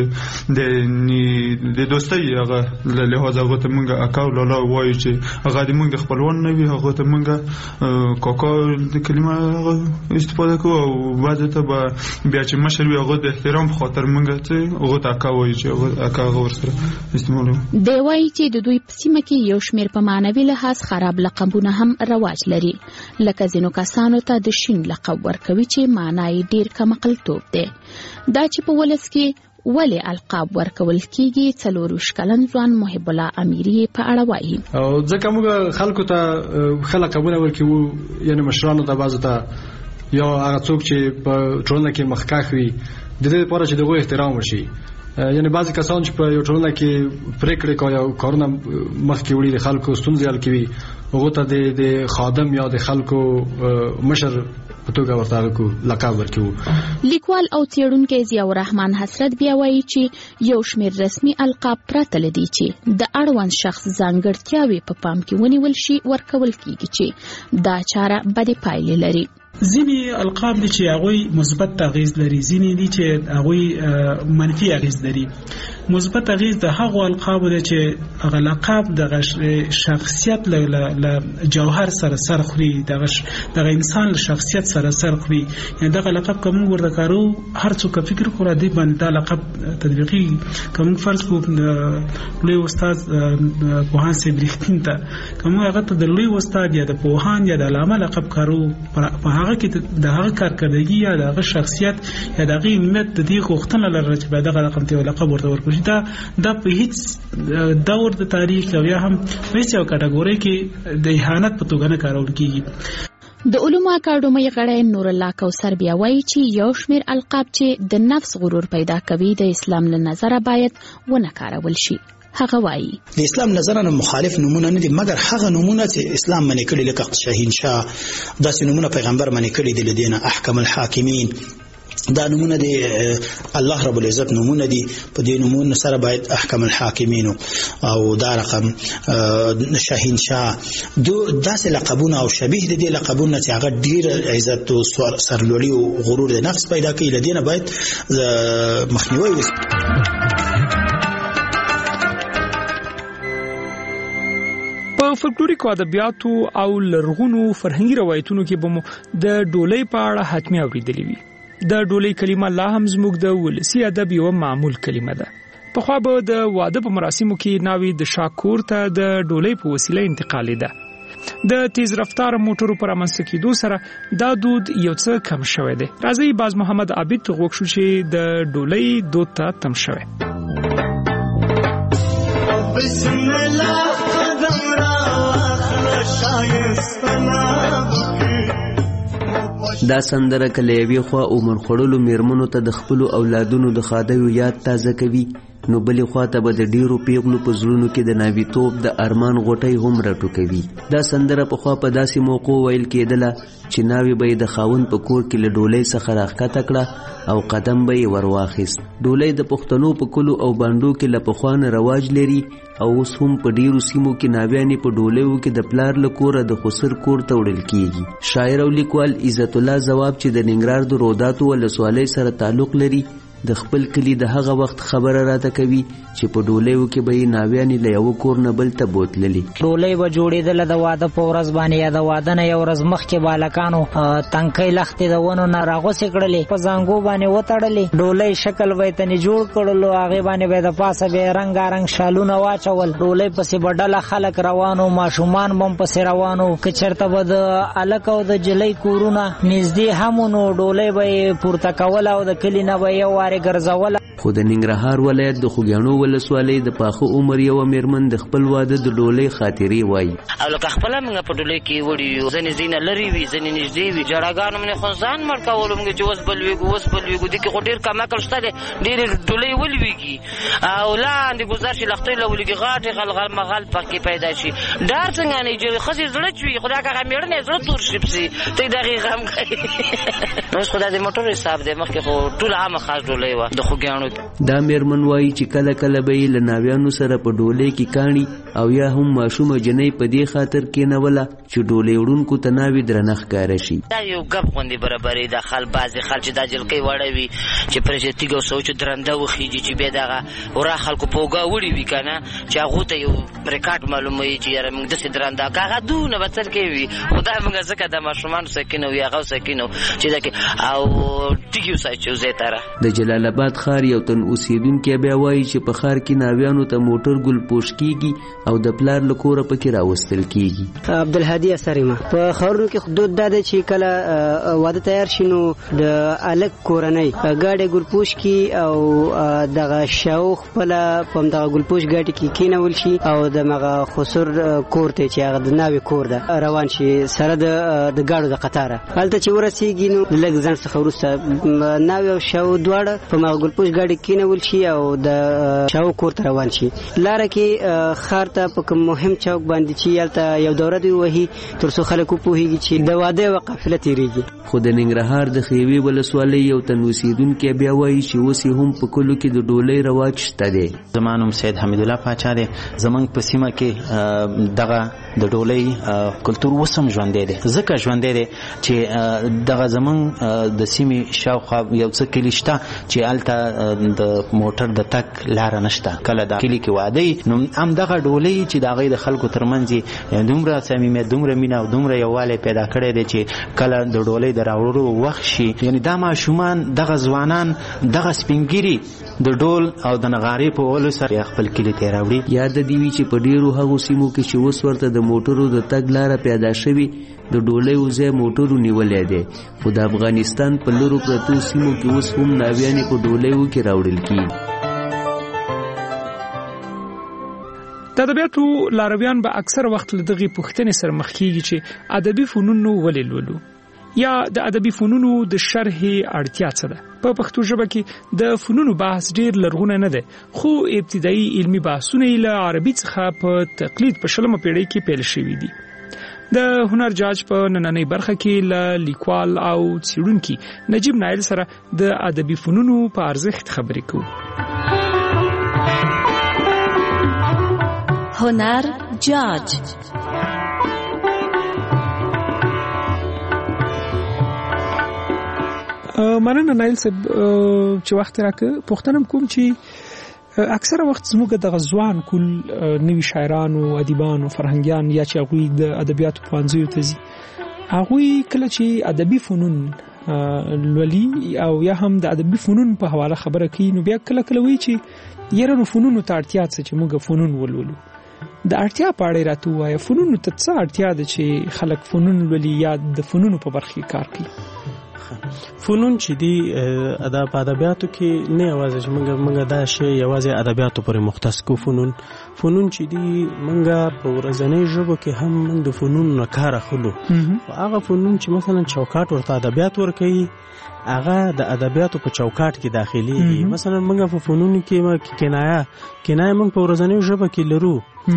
د دوستۍ هغه له لحاظ هغه ته موږ اکا لالا وایو چې هغه د موږ د خپلوان نه وي، هغه ته موږ کاکا د کلمه هغه استفاده کوو، او بعضې ته به بیا چې مشر وي هغه د احترام په خاطر موږ چې هغه ته اکا وایو چې اکا هغه ورسره استعمالوي. دی وایي چې د دوی په سیمه کې یو شمېر په معنوي لحاظ خراب لقبونه هم رواج لري، لکه ځینو کسانو ته د شین لقب ورکوي چې معنا یې ډېر کمقلتوب دی. دا چې په ولس کې ولې القاب ورکول کیږي، څلورویشت کلن ځوان محب الله امیري په اړه وایي. او ځکه موږ خلکو ته ښه لقبونه ورکوو، یعنې مشرانو ته بعضو ته یا هغه څوک چې په ټولنه کې مخکښ وي د دې لپاره چې د هغوی احترام وشي. یعنی بعضی کسان چې په یو ټولنه کې پریکړې کوي او کارونه مخکې وړي د خلکو ستونزې حل کوي، هغو ته د خادم یا د خلکو مشر په توګه ورته لقب ورکوو. لیکوال او څېړونکی ضیاء الرحمن حسرت بیا وایي چې یو شمېر رسمي القاب پرته له دې چې د اړوند شخص ځانګړتیاوې په پام کې ونیول شي ورکول کیږي، چې دا چاره بدې پایلې لري. ځینې القاب دي چې هغوی مثبت اغیز لري، ځینې دي چې هغوی منفي اغیز لري. مثبت اغیز د هغو القاب دی چې هغه لقب د شخصیت له جوهر سره سر خوري، دغه انسان له شخصیت سره سر خوري. یعنی دغه لقب که موږ ورته کارو هر څوک فکر کوي دی باندې دا لقب تطبیقي. که موږ فرض کوو لوی استاد پوهان صاحب رښتین ته که موږ هغه ته د لوی استاد یا د پوهان یا د علامه لقب کارو، په هغه کې د هغه کارکردګي یا د هغه شخصیت یا د هغې امت د دې غوښتنه لرله چې باید دغه رقم ته لقب ورته ورکړو. دا دا په هیڅ دور د تاریخ او یا هم په هیڅ یو کټګورۍ کې د اهانت په توګه نه کارول کیږي. د علومو اکاډمۍ غړی نور الله کوثر بیا وایي چې یو شمېر القاب چې د نفس غرور پیدا کوي د اسلام له نظره باید ونه کارول شي. هغه وایي د اسلام نظر نه مخالف نمونه نه دي، مګر هغه نمونه چې اسلام منې کړي لکه شاهینشاه، داسې نمونه پیغمبر منې کړي دي، لدینه احکم الحاکمین، دا نمونه دی الله رب العزت نمونه دی. په دې نمونه سره باید احکم الحاکمین او دا رقم شاهینشاه دو داسې لقبونه او شبیه دي لقبونه چې هغه ډیر عزت او سرلوړي او غرور د نفس پیدا کوي، لدینه باید مخنیوي وشي. په فولکلوریکو ادبیاتو او لرغونو فرهنګي روایتونو کې به مو د ډولۍ په اړه حتمي اورېدلې وي. د ډولۍ کلمه لا هم زموږ د ولسي ادب یو معمول کلمه ده. پخوا به د واده په مراسمو کې ناوې د شاکور ته د ډولۍ په وسیله انتقالېده. د تیز رفتار موټرو پر رامنځته کېدو سره دا دود یو څه کم شوی دی. راځئ باز محمد عابد ته غوږ شو چې د ډولۍ دود ته تم شوی. بسم الله قدم را اخلا شایستنا دا سندره کله یوې خوا عمر خوړلو میرمنو ته د خپلو اولادونو د ښادیو یاد تازه کوي، نو بلې خوا ته به د ډیرو پیغلو په زړونو کې د ناویتوب د ارمان غوټۍ هم راټوکوي. دا سندره پخوا په داسې موقعو ویل کېدله چې ناوې به یې د خاوند په کور کې له ډولۍ څخه راښکته کړه او قدم به یې ور واخیست. ډولۍ د پښتنو په کلو او بانډو کې له پخوا نه رواج لري او اوس هم په ډیرو سیمو کې ناویانې په ډولیو کې د پلار له کوره د خسر کور ته وړل کیږي. شاعر او لیکوال عزت الله ځواب چې د ننګرهار د روداتو ولسوالۍ سره تعلق لري د خپل کلی د هغه وخت خبره راته کوي چې په ډولیو کې به یې ناویانې له یوه کور نه بل ته بوتللې. ډولۍ به جوړېدله د واده په ورځ باندې یا د واده نه یو ورځ مخکې بالکانو تنکۍ لښتې د ونو نه راغوڅې کړلې، په زانګو باندې وتړلې، ډولۍ شکل به یې تنې جوړ کړلو، هغې باندې به یې د پاسه به یې رنګارنګ شالونه واچول، ډولۍ پسې به ډله خلک روانو، ماشومان به هم پسې روانو، که چېرته به د هلک او د جلۍ کورونه نږدې هم نو ډولۍ به یې پورته کوله او د کلي نه به یې یو وارې ګرځوله. خو د ننګرهار ولایت د خوږیاڼو ولسوالۍ د پاخه عمر یو میرمن د خپل واده د ډولۍ خاطرې وایي. او لکه خپل موږ په ډولۍ کې وړي یو ځنې زینه لري وي ځنې نږدې وي جړاګانو موږ خو ځان مړ کولو موږ چې اوس بل ویګو اوس بل ویګو دي کې خو ډېر کم عقل شته ډېر ډولۍ ولويږي او لاندې گزار شي لختې لولګي غاټي غلغل مغل پکې پیدا شي ډار څنګه نه چې خسي زړه چوي خدا کا مېړ نه زړه تور شي پسي ته دغه غم کوي نو خدای دې موټر حساب دې مخکې خو ټول عام خاص ډولۍ و د خوګیانو. دا میرمن وایي چې کله کله به یې له ناویانو سره په ډولۍ کې کاڼي او یا هم ماشومه جنۍ په دې خاطر کېنوله چې ډولۍ وړونکو ته ناوې درنه ښکاره شي. دا یو ګپ غوندې برابرې د خل بعضې خل چې دا جلکۍ وړه وي چې پرې چې تیږه سوچ درنده وخیږي چې بیا دغه ورا خلکو په اوږه وړي وي که نه چې هغو ته یو ریکارډ معلوموي چې یاره موږ داسې درنده که هغه دونه به څرکې وي خو دا موږ ځکه د ماشومانو سکینه وي هغه سکینه چې دا کې او ټیکې وساتو ځای ته د جلال آباد ښار یو تن اوسېدونکی بیا وایي چې په ښار کې ناویانو ته موټر ګل پوش کېږي او د پلار له کوره پکې راوستل کېږي. عبدالهادي اسرما په ښارونو کې دود دا دی چې کله واده تیار شي نو د الګ کورنۍ ګاډی ګل پوش کی او دغه شاو خپل په دغه ګل پوش ګاډي کې کېنول شي او د مغه خسر کور ته چې هغه د ناوې کور ده روان شي سره د د ګاډو د قطاره هلته چې ورسیږي نو لږ ځان څخه وروسته ناوې او شاو دواړه په مغه ګل پوش ګاډي کېنول شي او د شاو کور ته روان شي. لاره کې خار ته په کوم مهم چوک باندې چې هلته یو دوره دی وهي تر څو خلک وپوهېږي چې د واده یوه قافله تېرېږي. خو د ننګرهار د خیوې ولسوالۍ یو تن اوسېدونکی بیا وایي چې اوس یې هم په کلو کې د ډولۍ رواج شته دی. زما نوم سید حمیدالله پاچا دی. زمونږ په سیمه کې دغه د ډولۍ کلتور اوس هم ژوندی دی ځکه ژوندی دی چې دغه زمونږ د سیمې شاوخوا یو څه کلي شته چې هلته د موټر د تګ لاره نشته. کله د کلي کې واده نو همدغه ډولۍ چې د هغې د خلکو ترمنځ دومره صمیمیت دومره مینه او دومره یووالی پیدا کړی دی چې کله د ډولۍ د راوړلو وخت شي یعنی دا ماشومان دغه ځوانان دغه سپینګیري د ډول او د نغارې په وهلو سره خپل کلي ته راوړي. یاد دې وي چې په ډېرو هغو سیمو کې چې اوس ورته د موټرو د تګ لاره پیدا شوي د ډولۍ ځای موټرو نیولی دی خو د افغانستان په لرو پرتو سیمو کې اوس هم ناویانې په ډولیو کې راوړل کېږي. د ادبیاتو لارویان به اکثر وخت له دغې پوښتنې سره مخ کېږي چې ادبي فنونو ولې لولو یا د ادبي فنونو د شرح اړتیا څه ده. په پښتو ژبه کې د فنونو بحث ډېر لرغونی نه دی خو ابتدایي علمي بحثونه یې له عربي څخه په تقلید په شلمه پیړۍ کې پیل شوي دي. د هنر جاج په نننۍ برخه کې له لیکوال او څېړونکي نجیب نایل سره د ادبي فنونو په ارزښت خبرې کوو. هنر جاج مننه نایل صاحب چې وخت راکړ. پوښتنه کوم چې اکثره وخت زموږ د غزوان کول نوي شاعرانو ادیبانو فرهنګیان یا چې هغوی د ادبیاتو پوهنځیو ته ځي هغوی کله چې ادبي فنون لولي او یا هم د ادبي فنون په حواله خبره کوي نو بیا کله کله وایي چې یاره نو فنونو ته اړتیا څه چې موږ فنون ولولو. د اړتیا په اړه راته ووایه فنونو ته څه اړتیا ده چې خلک فنون لولي یا د فنونو په برخه کې کار کوي. فنون چې دی ادب په ادبیاتو کې نه یوازې چې موږ موږ دا شی یوازې ادبیاتو پورې مختص کو فنون فنون چې دی موږ په ورځنۍ ژبه کې هم موږ د فنون نه کار اخلو. هغه فنون چې مثلا چوکاټ ورته ادبیات ورکوي هغه د ادبیاتو په چوکاټ کې داخليږي. مثلا موږ په فنون کې کنایه کنایه موږ په ورځنۍ ژبه کې لرو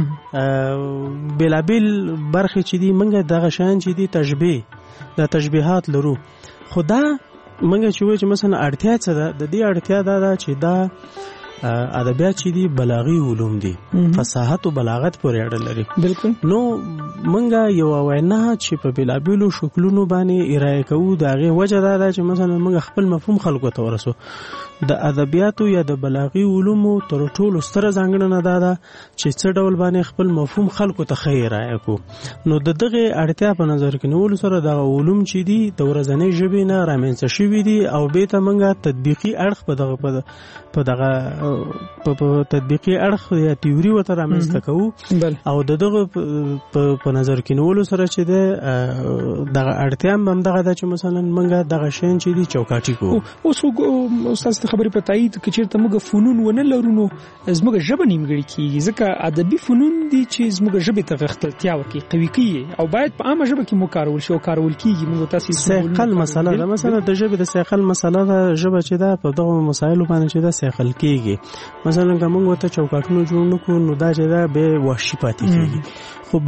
بلابل برخه چې دی موږ دغه شان چې دی تشبیه د تشبیهات لرو. خدا منګه چې وایي چې مثلا اړتیا څه ده د دې اړتیا دا ده چې دا ادبیات چې دي بلاغي علوم دي فصاحت او بلاغت پورې اړه لري. بالکل نو منګه یو وینا چې په بلابلو شکلونو باندې ارائه کوو دا غي وجه دا ده چې مثلا منګه خپل مفهوم خلکو ته ورسو. د ادبیاتو یا د بلاغي علومو تر ټولو ستره ځانګړنه دا ده چې څه ډول باندې خپل مفهوم خلکو ته ارائه کوو. نو د دغه اړتیا په نظر کې نیول سره د علوم چې دي د ورځنۍ ژبې نه رامنځته شوي دي او به ته منګه تطبیقي اړخ په دغه په دغه په تطبیقي اړخ یا تیوري ورته رامنځته کوو او د دغه په نظر کې نیولو سره چې د دغه اړتیا هم دغه ده چې مثلا موږ دغه شیان چې دي چوکاټي کوو. اوس استاد د خبرې په تایید کې چېرته موږ فنون ونه لرو نو زموږ ژبه نیمګړې کېږي، ځکه ادبي فنون دي چې زموږ ژبې ته غښتلتیا ورکوي، قوي کوي او باید په عامه ژبه کې مو کارول شي او کارول کېږي. موږ تاسې سیقل مسله ده، مثلا د ژبې د سیقل مسله ده، ژبه چې ده په دغه مسایلو باندې چې ده سیقل کېږي. مثلا که موږ ورته چوکاټونه جوړ نه کړو نو دا چې ده بیا وحشي پاتې کېږي. خو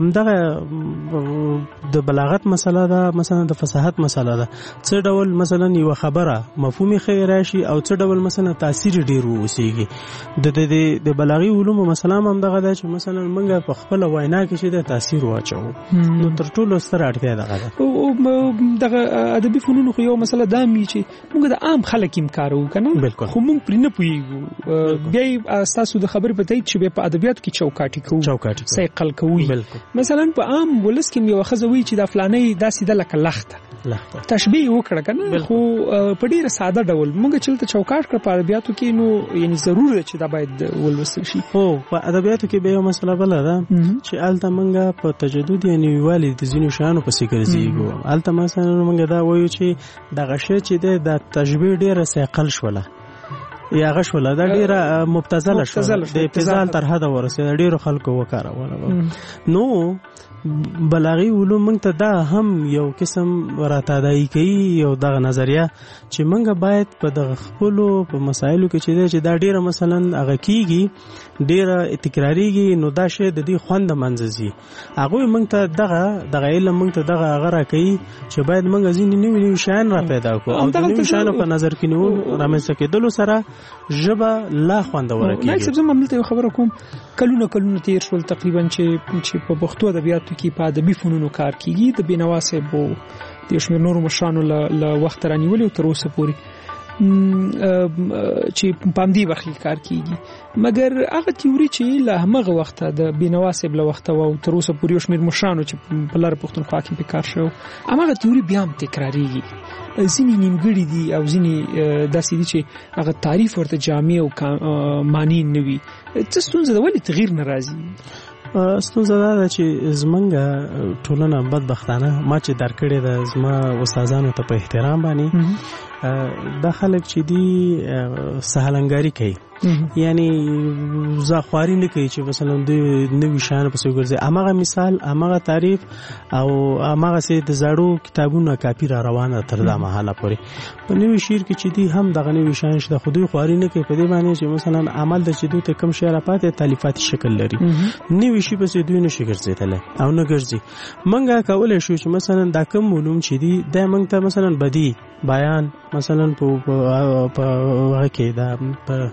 همدغه د بلاغت مسله ده، مثلا د فصاحت مسله ده، څه ډول مثلا یو خبره مفهومي ښه راشي او څه ډول مثلا تاثیر ډیر ووسیږي. د د بلاغي علومو مسله هم دغه ده چې مثلا موږ په خپل وینا کې چې د تاثیر واچو، نو تر ټولو ستر اړتیا دغه ده. او دغه ادبي فنون خو یو مسله دا می چې موږ د عام خلک هم کارو کنه، خو موږ پرې نه پوهیږو. بیا تاسو د خبرې په تایید چې په ادبیاتو کې چوکاټي کوو، چوکاټي سیقل کوو. مثلا په عام ولس کې یو خزه وی چې د فلانې داسې د لکه لخته لخته تشبیه وکړه کنه، خو په ډیره ساده ډول موږ چلته چوکاټ کړ په ادبیاتو کې، نو یعنی ضرور ده چې دا باید ولوستل شي. هو په ادبیاتو کې به یو مسله بل ده چې الته موږ په تجدد یعنی والي د ځینو شانو په سیګر زیږو. الته مثلا موږ دا وایو چې دغه شی چې د تشبیه ډیره سیقل شوله یا غشوله دا ډیره مبتذله شوه، د ابتذال تر حده ورسېده، ډیرو خلکو وکاروله. نو بلاغي علوم موږ ته دا هم یو قسم راتادایي کوي، یو دغه نظریه چې موږ باید په دغه خپلو په مسایلو کې چې دا ډیره مثلا هغه کیږي ډیره تکراریږي، نو دا شی د دې خوند منځ ځي. هغوی موږ ته دغه دغه علم موږ ته دغه هغه راکوي چې باید موږ ځینې نوي نوي شیان را پیدا کړو او د نوي شیانو په نظر کې نیول رامنځته کېدلو سره ژبه لا خوندوره کېږي. نایب صاحب زه همدلته یو خبره کوم، کلونه کلونه تېر شول تقریبا چې چې په پښتو ادبیاتو کې په ادبي فنونو کار کېږي. د بینوا صاحب او د یو شمېر نورو مشرانو له وخته رانیولي او تر اوسه پورې چې په همدې برخه کې کار کېږي. مګر هغه تیوري چې له همغه وخته د بینوا صاحب له وخته او تر اوسه پورې یو شمېر مشرانو چې په لاره پښتونخوا کې پرې کار شوی، همغه تیوري بیا هم تکراریږي. ځینې نیمګړي دي او ځینې داسې دي چې هغه تعریف ورته جامع او معنی نه وي. څه ستونزه ده، ولې تغییر نه راځي؟ ستونزه دا ده چې زمونږ ټولنه بدبختانه ما چې درکړې ده زما استادانو ته په احترام باندې دا خلک چې دي سهلنګاري کوي، یعنی زاخواري نه کوي چې مثلا د نوي شان په څیر ګرځي. امغه مثال امغه تعریف او امغه سي د زړو کتابونو کاپی را روانه تر دا مهاله پورې په نوي شعر کې چې دي هم دغه نوي شان شته، خو دوی خواري نه کوي په دې باندې چې مثلا عمل د چې دوی ته کم شعر پاتې تالیفاتي شکل لري، نوي شي په دوی نشي ګرځیدل او نه ګرځي. منګه کولای شو چې مثلا دا کوم علوم چې دي د منګ ته مثلا بدی بیان مثلا په په هغه کې دا په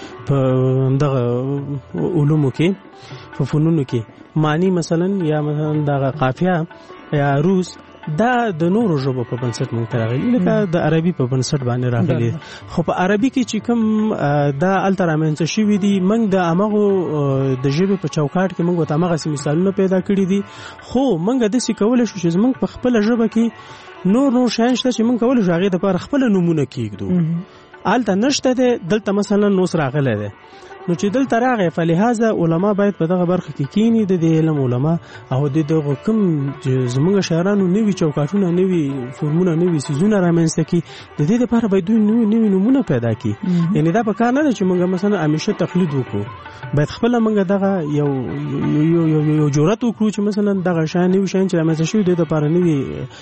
په دغه علومو کې په فنونو کې معنی مثلا یا مثلا دغه قافیه یا روز دا د نورو ژبو په بنسټ مونږ ته راغلي، لکه د عربي په بنسټ باندې راغلي. خو په عربي کې چې کوم دا الته رامنځته شوي دي، موږ د همغو د ژبې په چوکاټ کې موږ ورته همغسې مثالونه پیدا کړي دي. خو موږ داسې کولی شو چې زموږ په خپله ژبه کې نور نور شیان شته چې موږ کولی شو هغې دپاره خپله نومونه کېږدو. هلته نشته دی، دلته مثلا نوس راغلی دی، نو چې دلته راغی فلهذا علما باید په دغه برخه کې کینی د دې علم علما او د دغه کوم زموږ شاعرانو نوي چوکاټونه نوي فورمونه نوي سیزونه رامنځته کړي، د دې لپاره باید دوی نوي نوي نومونه پیدا کړي. یعنی دا په کار نه ده چې موږ مثلا همیشه تقلید وکړو، باید خپله موږ دغه یو یو یو یو جرأت وکړو چې مثلا دغه شان نوي شیان چې رامنځته شوي د لپاره نوي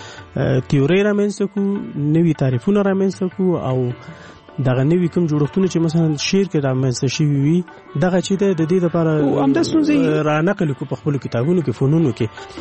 تیوري رامنځته کړو، نوي تعریفونه رامنځته کړو او دغه نوی کوم جوړښتونه چې مثلا شعر کې رامنځته شوي وي دغه چې د دې لپاره را نقل کو په خپل کتابونو کې فنونو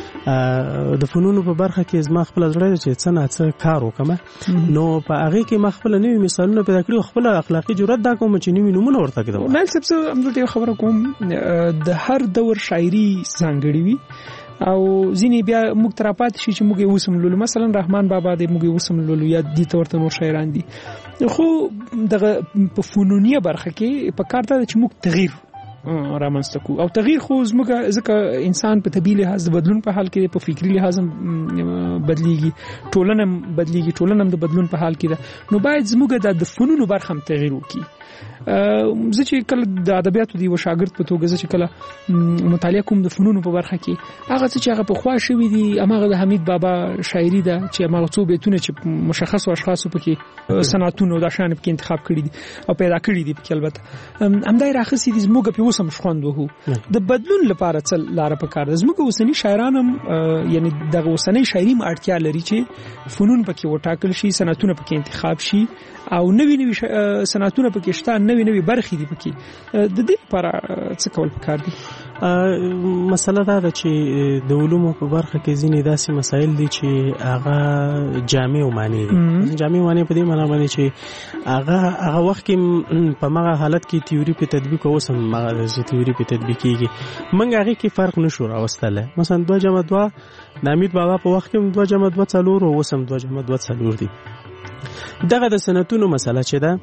کې د فنونو په برخه کې زما خپل زړه چې څه نه څه کار وکم، نو په هغه کې ما خپل نوی مثالونه پیدا کړو، خپل اخلاقی جرأت دا کوم چې نوی نمونه ورته کړم. مال صاحب زه همدلته یو خبره کوم، د هر دور شاعري ځانګړې وي او ځینې بیا موږ تر پاتې شي چې موږ یې وسم لولو، مثلا رحمان بابا دی موږ یې وسم لولو یا دي تورته نور شاعران دي. خو دغه په فنونیه برخه کې په کار ده چې موږ تغییر رامنځته کو. او تغییر خو زموږ ځکه انسان په طبیعي لحاظ د بدلون په حال کې، په فکری لحاظ بدلیږي، ټولنه بدلیږي، ټولنه هم د بدلون په حال کې ده. نو باید زموږ د فنونو برخه هم تغییر وکړي. زه چې کله د ادبیاتو دی و شاګرد په توګه زه چې کله مطالعه کوم د فنونو په برخه کې، هغه څه چې هغه په خوا شوي دي، هغه د حمید بابا شاعري ده چې هغه څو بیتونه چې مشخص اشخاصو پکې صنعتونو د شان په انتخاب کړي دي او پیدا کړي دي پکې، البته همدای راخصي دي زموږ په اوسم خوند وو د بدلون لپاره څل لار په کار ده. زموږ اوسنی شاعران هم یعنی د اوسنی شاعري اړتیا لري چې فنون پکې وټاکل شي، صنعتونه پکې انتخاب شي او نوی نوی صنعتونه پکې شته، نوی نوی برخې دي پکې. د دې لپاره څه کول پکار دي؟ مسله دا ده چې د علومو په برخه کې ځینې داسې مسایل دي چې هغه جامع معنی دي. جامع معنی په دې معنی باندې چې هغه هغه وخت کې په هغه حالت کې تیوري په تطبیق او سم هغه تیوري په تطبیق کېږي، موږ هغه کې فرق نشو راوستل. مثلا دوه جمع دوه د حمید بابا په وخت کې دوه جمع دوه څلور او سم دوه جمع دوه څلور دي. دغه د سنتونو مسله چې ده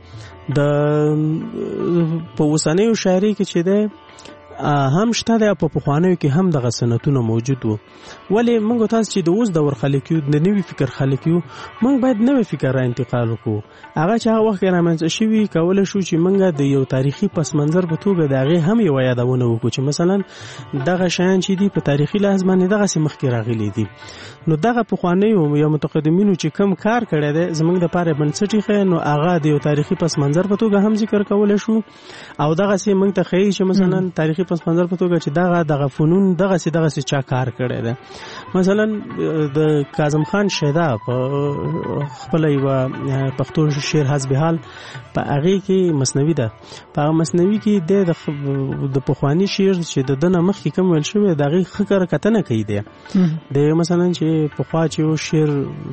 د په اوسنیو شاعري کې چې ده هم شته ده، په پخوانیو کې هم دغه سنتونه موجود وو. ولې موږ تاسو چې د اوس دور خلک یو، د نوي فکر خلک یو، موږ باید نوې فکر را انتقال وکړو. هغه چې هغه وخت رامنځته شوي کولای شو چې موږ د یو تاریخي پس منظر په توګه د هغې هم یو یادونه وکړو چې مثلا دغه شیان چې دي په تاریخي لحاظ باندې دغسې مخکې راغلي دي. نو دغه پخوانیو یا متقدمینو چې کم کار کړی دی زموږ دپاره بنسټ ایښی، نو هغه د یو تاریخي پس منظر په توګه هم ذکر کولی شو او دغسې موږ ته ښیي چې مثلا تاریخي پس منظر په توګه چې دغه دغه فنون دغسې دغسې چا کار کړی دی. مثلا د کاظم خان شیدا په خپله یوه پښتو شعر حسب حال په هغې کې مثنوي ده، په هغه مثنوي کې دی د پخواني شعر چې د ده نه مخکې کوم ویل شوی د هغې ښه کره کتنه کوي دی. د مثلا چې پخوا چې یو شعر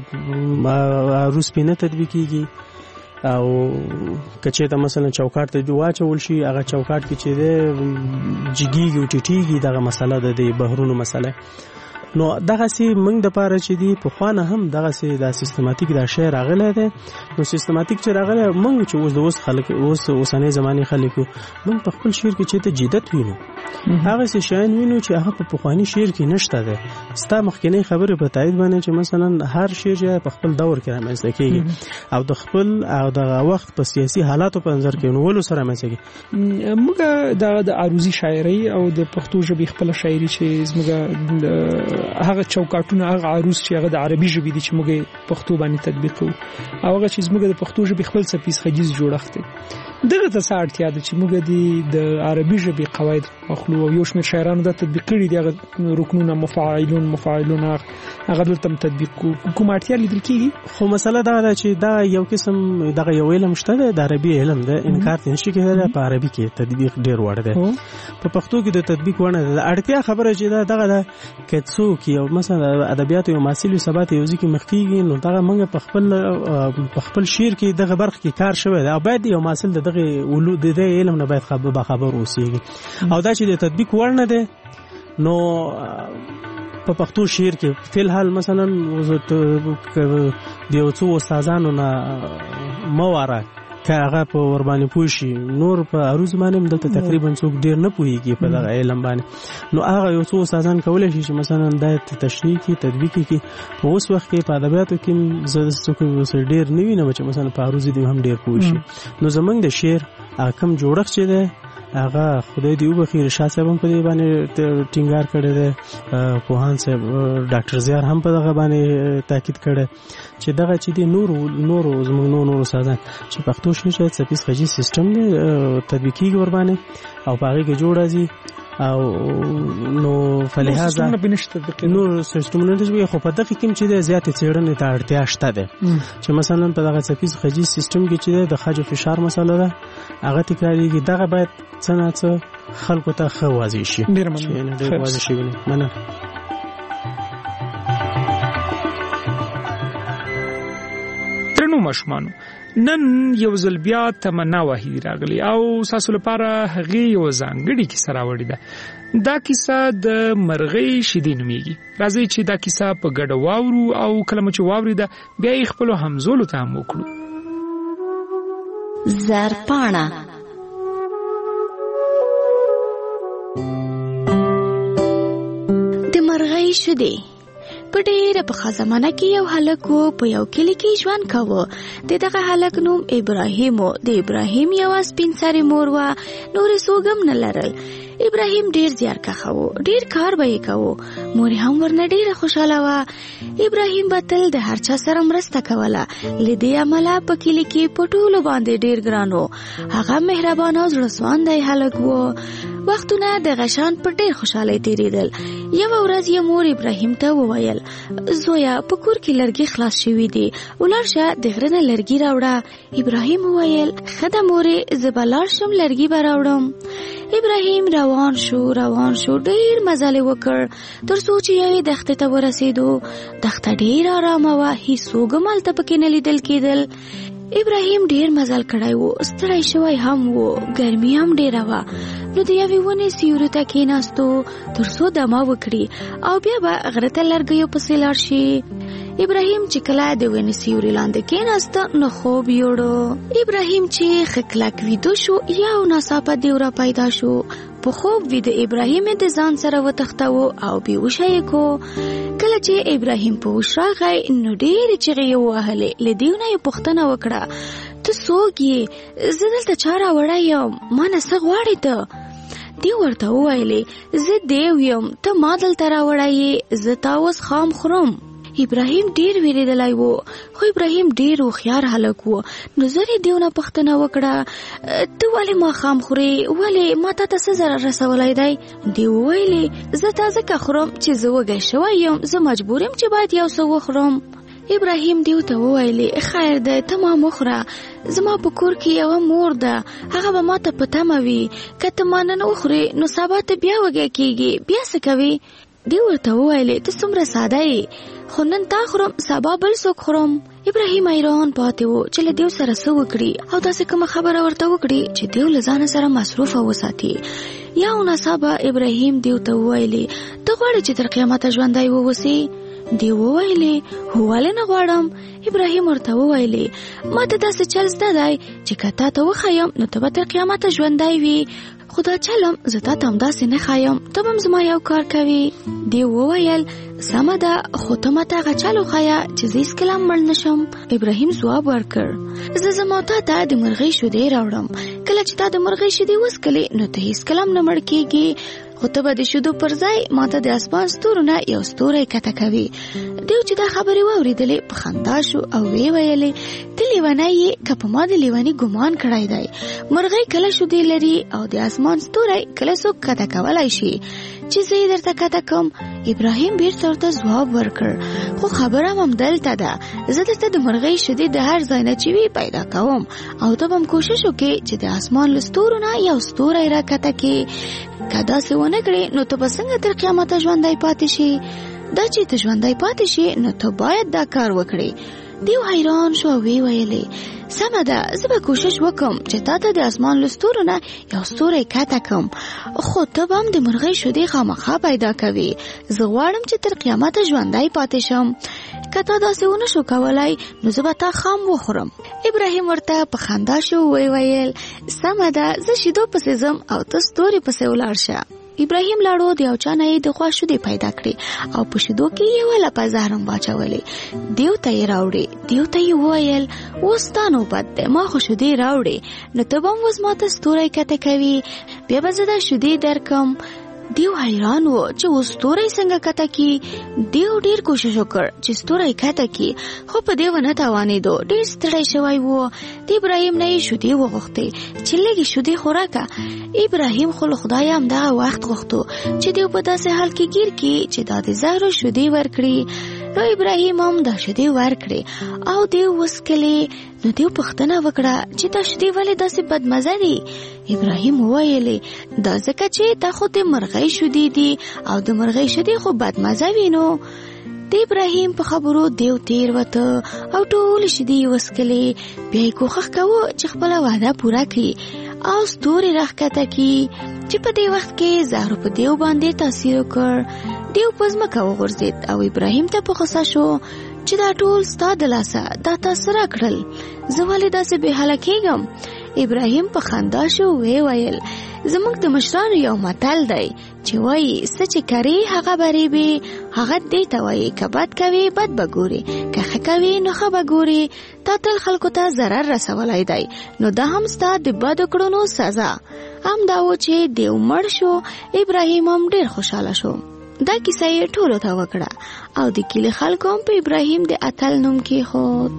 عروض پې نه تطبیقېږي او که چېرته مثلا چوکاټ ته واچول شي، هغه چوکاټ کې چې دی جګېږي او ټیټېږي، دغه مسله ده د بحرونو مسله. نو دغسې موږ دپاره چې دي پخوا نه هم دغسې دا سیستماتیک دا شی راغلی دی. نو سیستماتیک چې راغلی موږ چې اوس د اوس خلک اوس اوسنۍ زمانې خلک یو، موږ په خپل شعر کې چېرته جدت وینو، هغسې شیان وینو چې هغه په پخواني شعر کې نشته دی. ستا مخکینۍ خبرې په تایید باندې چې مثلا هر شعر چې په خپل دور کې رامنځته کېږي او د خپل او دغه وخت په سیاسي حالاتو په نظر کې نیولو سره رامنځته کېږي. موږ دغه د عروضي شاعرۍ او د پښتو ژبې خپله شاعري چې زموږ هغه چوکاټونه، هغه عروض چې هغه د عربي ژبې دي چې موږ پښتو باندې تطبیق کوو، او هغه چې زموږ د پښتو ژبې خپل څپیز خجیز جوړښت دی، دغه ته څه اړتیا ده چې موږ د عربي ژبې قواعد واخلو او یو شمېر شاعرانو دا تطبیق کړي دي، هغه رکنونه مفاعلون مفاعلون هغه دلته هم تطبیق کوو. کوم اړتیا لیدل کېږي؟ خو مسله دا ده چې دا یو قسم دغه یو علم شته دی، د عربي علم دی، انکار ته نشي کېدلی. په عربي کې تطبیق ډېر وړ دی، په پښتو کې د تطبیق ونه ده. اړتیا خبره چې دا دغه ده که څوک یو مثلا ادبیاتو یو محصل سبا ته یو ځای کې مخ کېږي، نو دغه موږ په خپل په خپل شعر کې دغه برخه کې کار شوی دی او باید یو محصل د دغه د دې علم نه باید خبر باخبر اوسېږي. او دا چې د تطبیق وړ نه دی، نو په پښتو شعر کې فی الحال مثلا د یو څو استادانو نه مواره که هغه په ور باندې پوه شي، نور په عروض باندې دلته تقریبا څوک ډېر نه پوهېږي په دغه علم باندې. نو هغه یو څو استادان کولی شي چې مثلا دا تشریح کړي، تطبیق کړي. په اوس وخت کې په ادبیاتو کې زه څوک ډېر نه وینم چې مثلا په عروض دې هم ډېر پوه شي. نو زموږ د شعر کم جوړښت چې دی هغه خدای دې وبخي، رشاد صاحب هم په دې باندې ټینګار کړی دی، پوهان صاحب ډاکټر زیار هم په دغه باندې تاکید کړی چې دغه چې دی نور نور زموږ نور نور استادان چې پښتو شنو چې څپیز خجي سیستم دی تطبیق کېږي ور باندې او په هغې کې جوړ راځي او نو فلهذا نور سیستمونه دي. خو په دغه کې چې د زیاتې څېړنې ته اړتیا شته ده چې مثلا په دغه څپیز خجي سیستم کې چې د خج او فشار مسله ده هغه تکرارېږي. دغه باید څه نه څه خلکو ته ښه واضح شي. ډېر مننه. ډېر واضح شي. مننه. درنو ماشومانو، نن یو ځل بیا تمنا واحدي راغلی او تاسو لپاره هغې یو ځانګړې کیسه راوړې ده. دا کیسه د مرغۍ شیدې نومیږي. راځئ چې دا کیسه په ګډه واورو او کله چې واورېده بیا یې خپلو همزولو ته هم وکړو. زرپاڼه مرغۍ شودې. په ډېره پخوا زمانه کې یو هلک و، په یو کلي کې ژوند کاوه. د دغه هلک نوم ابراهیم و. د ابراهیم یوه سپین سرې مور وه، نورې څوک هم نه لرل. ابراهیم ډیر زیارکښه و، ډیر کار به یې کوو. مور هم ورنه ډیره خوشحاله وه. ابراهیم به تل د هر چا سره مرسته کوله. له دې امله په کلي کې په ټولو باندې ډیر ګران و. هغه مهربان او زړه سواندی هلک و. وختونه د غشان په ډیر خوشحالۍ تیریدل. یوه ورځ یې مور ابراهیم ته وویل: زویا، په کور کې لرګي خلاص شوي دي، ولاړ شه د غره نه لرګي راوړه. ابراهیم وویل: ښه ده مورې، زه به لاړ شم، لرګي به راوړم. ابراهیم روان شو روان شو ډیر مزل وکړ تر څو چې یوې دښتې ته ورسېدو. دښته ډیر آرامه وه، هیڅوک هم هلته پکې نه لیدل کېدل. ابراهیم ډیر مزل کړی و، ستړی شوی هم و، ګرمي هم ډیره وه. نو د یوې ونې سیوري ته کېناستو تر څو دمه وکړي او بیا به غره ته لرګیو پسې لاړ شي. ابراهیم چې کله د ونې سیوري لاندې کېناست نو خوب یوړو. ابراهیم چې ښه کلک ویده شو، یو ناڅاپه دیوره پیدا شو. په خوب ویده ابراهیم د ځان سره وتښتاوه او بېهوشه یې کو. کله چې ابراهیم په هوش راغی نو ډېرې چغې یې ووهلې. له دیو نه یې پوښتنه وکړه: ته څوک یې؟ زه دلته چا راوړی یم؟ ما نه څه غواړې ته؟ دیو ورته وویلې: زه دیو یم، ته ما دلته راوړی یې، زه تا اوس خام خورم. ابراهیم ډیر ویریدلی و، خو ابراهیم ډیر هوښیار هلک و. نو زر یې دیو نه پوښتنه وکړه: ته ولې ما خام خورې؟ ولې ما تا ته څه ضرر رسولی دی؟ دیو وویلې: زه تا ځکه خورم چې زه وږی شوی یم، زه مجبور یم چې باید یو څه وخورم. ابراهیم دیو ته وویلې: خیر دی، ته ما مخوره، زما په کور کې یوه مور ده، هغه به ما ته په تمه وي. که ته ما نن وخورې نو سبا ته بیا وږی کېږي، بیا څه کوې؟ دیو ورته وویلې: ته څومره ساده یې، خو نن تا خورم، سبا بل څوک خورم. ابراهیم حیران پاتې و چې له دیو سره څه وکړي او داسې کومه خبره ورته وکړي چې دیو له ځانه سره مصروفه وساتي. یو ناڅاپه ابراهیم دیو ته وویلې: ته غواړې چې تر قیامته ژوندی واوسې؟ دیو وویلې: هو، ولې نه غواړم. ابراهیم ورته وویلې: ما ته داسې چل زده دی چې که تا ته وښیم نو ته به تر قیامته ژوندی وي، خو دا چلم زه تا ته همداسې نه ښایم، ته به هم زما یو کار کوې. دیو وویل: سمه ده، خو ته ماته هغه چل وښیه چې زه هېڅکله هم مړ نه شم. ابراهیم ځواب ورکړ: زه زما تا ته د مرغۍ شیدې راوړم، کله چې تا د مرغۍ شیدې وڅښلې نو ته هېڅکله هم نه مړ کېږې، خو ته به د شیدو پر ځای ماته د اسمان ستورو نه یو ستوری کته کوي. دیو چې دا خبرې واورېدلې په خندا شو او ویې ویلې: ته لیونی یې، که په ما د لیوني ګمان کړی دی؟ مرغۍ کله شیدې لري او د اسمان ستوری کله څوک کته کولی شي چې زه یې درته کته کوم؟ ابراهیم بیرته ورته ځواب ورکړ: خو خبره هم همدلته ده، زه درته د مرغۍ شیدې د هر ځای نه چې وي پیدا کوم او ته به هم کوشش وکړې چې د اسمان له ستورو نه یو ستوری راکته کړې. که داسې ونه کړې نو ته به څنګه تر قیامته ژوندی پاتې شي؟ دا چې ته ژوندی پاتې شي نو ته باید دا کار وکړې. دیو حیران شو او وی ویلې: سمه ده، زه به کوشش وکم چې تا ته د اسمان له ستورو نه یو ستوری کته کړم، خو ته به هم د مرغۍ شیدې خامخا پیدا کوې. زه غواړم چې تر قیامته ژوندی پاتې شم، که تا داسې ونه شو کولی نو زه به تا خام وخورم. ابراهیم ورته په خندا شو وی ویل: سمه ده، زه شیدو پسې ځم او ته ستوري پسې ولاړ شه. ابراهیم لاړو، د یو چا نه یې د غوا شیدې پیدا کړې او په شیدو کې یوه لپه زهر هم واچولې. دیو ته یې راوړې. دیو ته یې وویل: اوس ستا نوبت دی، ما خو شیدې راوړې، نو ته به هم اوس ما ته ستوری کته کوي، بیا به زه دا شیدې درکم. دیو حیران و چې اوس ستوری څنګه کته کی. دیو ډیر کوشش وکړ چې ستوری کته کی، خو په دې ونه توانېدو. ډیر ستړی شوی و. د ابراهیم نه یې شیدې وغوښتې چې لږې شیدې خو راکړه. ابراهیم خو له خدایه همدغه وخت غوښتو چې دیو په داسې حال کې ګیر کړي چې دا د زهرو شیدې ورکړي. نو ابراهیم هم دا شیدې ورکړې او دیو وڅښلې. نو دیو پوښتنه وکړه چې دا شیدې ولې داسې بدمزه دي؟ ابراهیم وویلې: دا ځکه چې دا خو د مرغۍ شیدې دي او د مرغۍ شیدې خو بدمزه وي. نو د ابراهیم په خبرو دیو تیر وته او ټول شیدې یې وڅښلې. بیا یې کوښښ کوه چې خپله وعده پوره کړي او ستوري راښکته کړي، چې په دې وخت کې زهرو په دیو باندې تاثیر وکړ. دیو په ځمکه وغورځېد او ابراهیم ته په غوسه شو چې دا ټول ستا د لاسه، دا تا څه راکړل؟ زه ولې داسې بې حاله کېږم؟ ابراهیم په خندا شو وی ویل زموږ د مشرانو یو متل دی چې وایي څه چې کرې هغه برېبې، هغه دې ته وایي که بد کوې بد به ګورې، که ښه کوې نو ښه به ګورې. تا تل خلکو ته ضرر رسولی دی، نو دا هم ستا د بدو کړنو سزا. هم دا و چې دیو مړ شو، ابراهیم هم ډېر خوشحاله شو. دا کیسه یې ټولو ته وکړه او د کلي خلکو هم په ابراهیم د اتل نوم کېښود.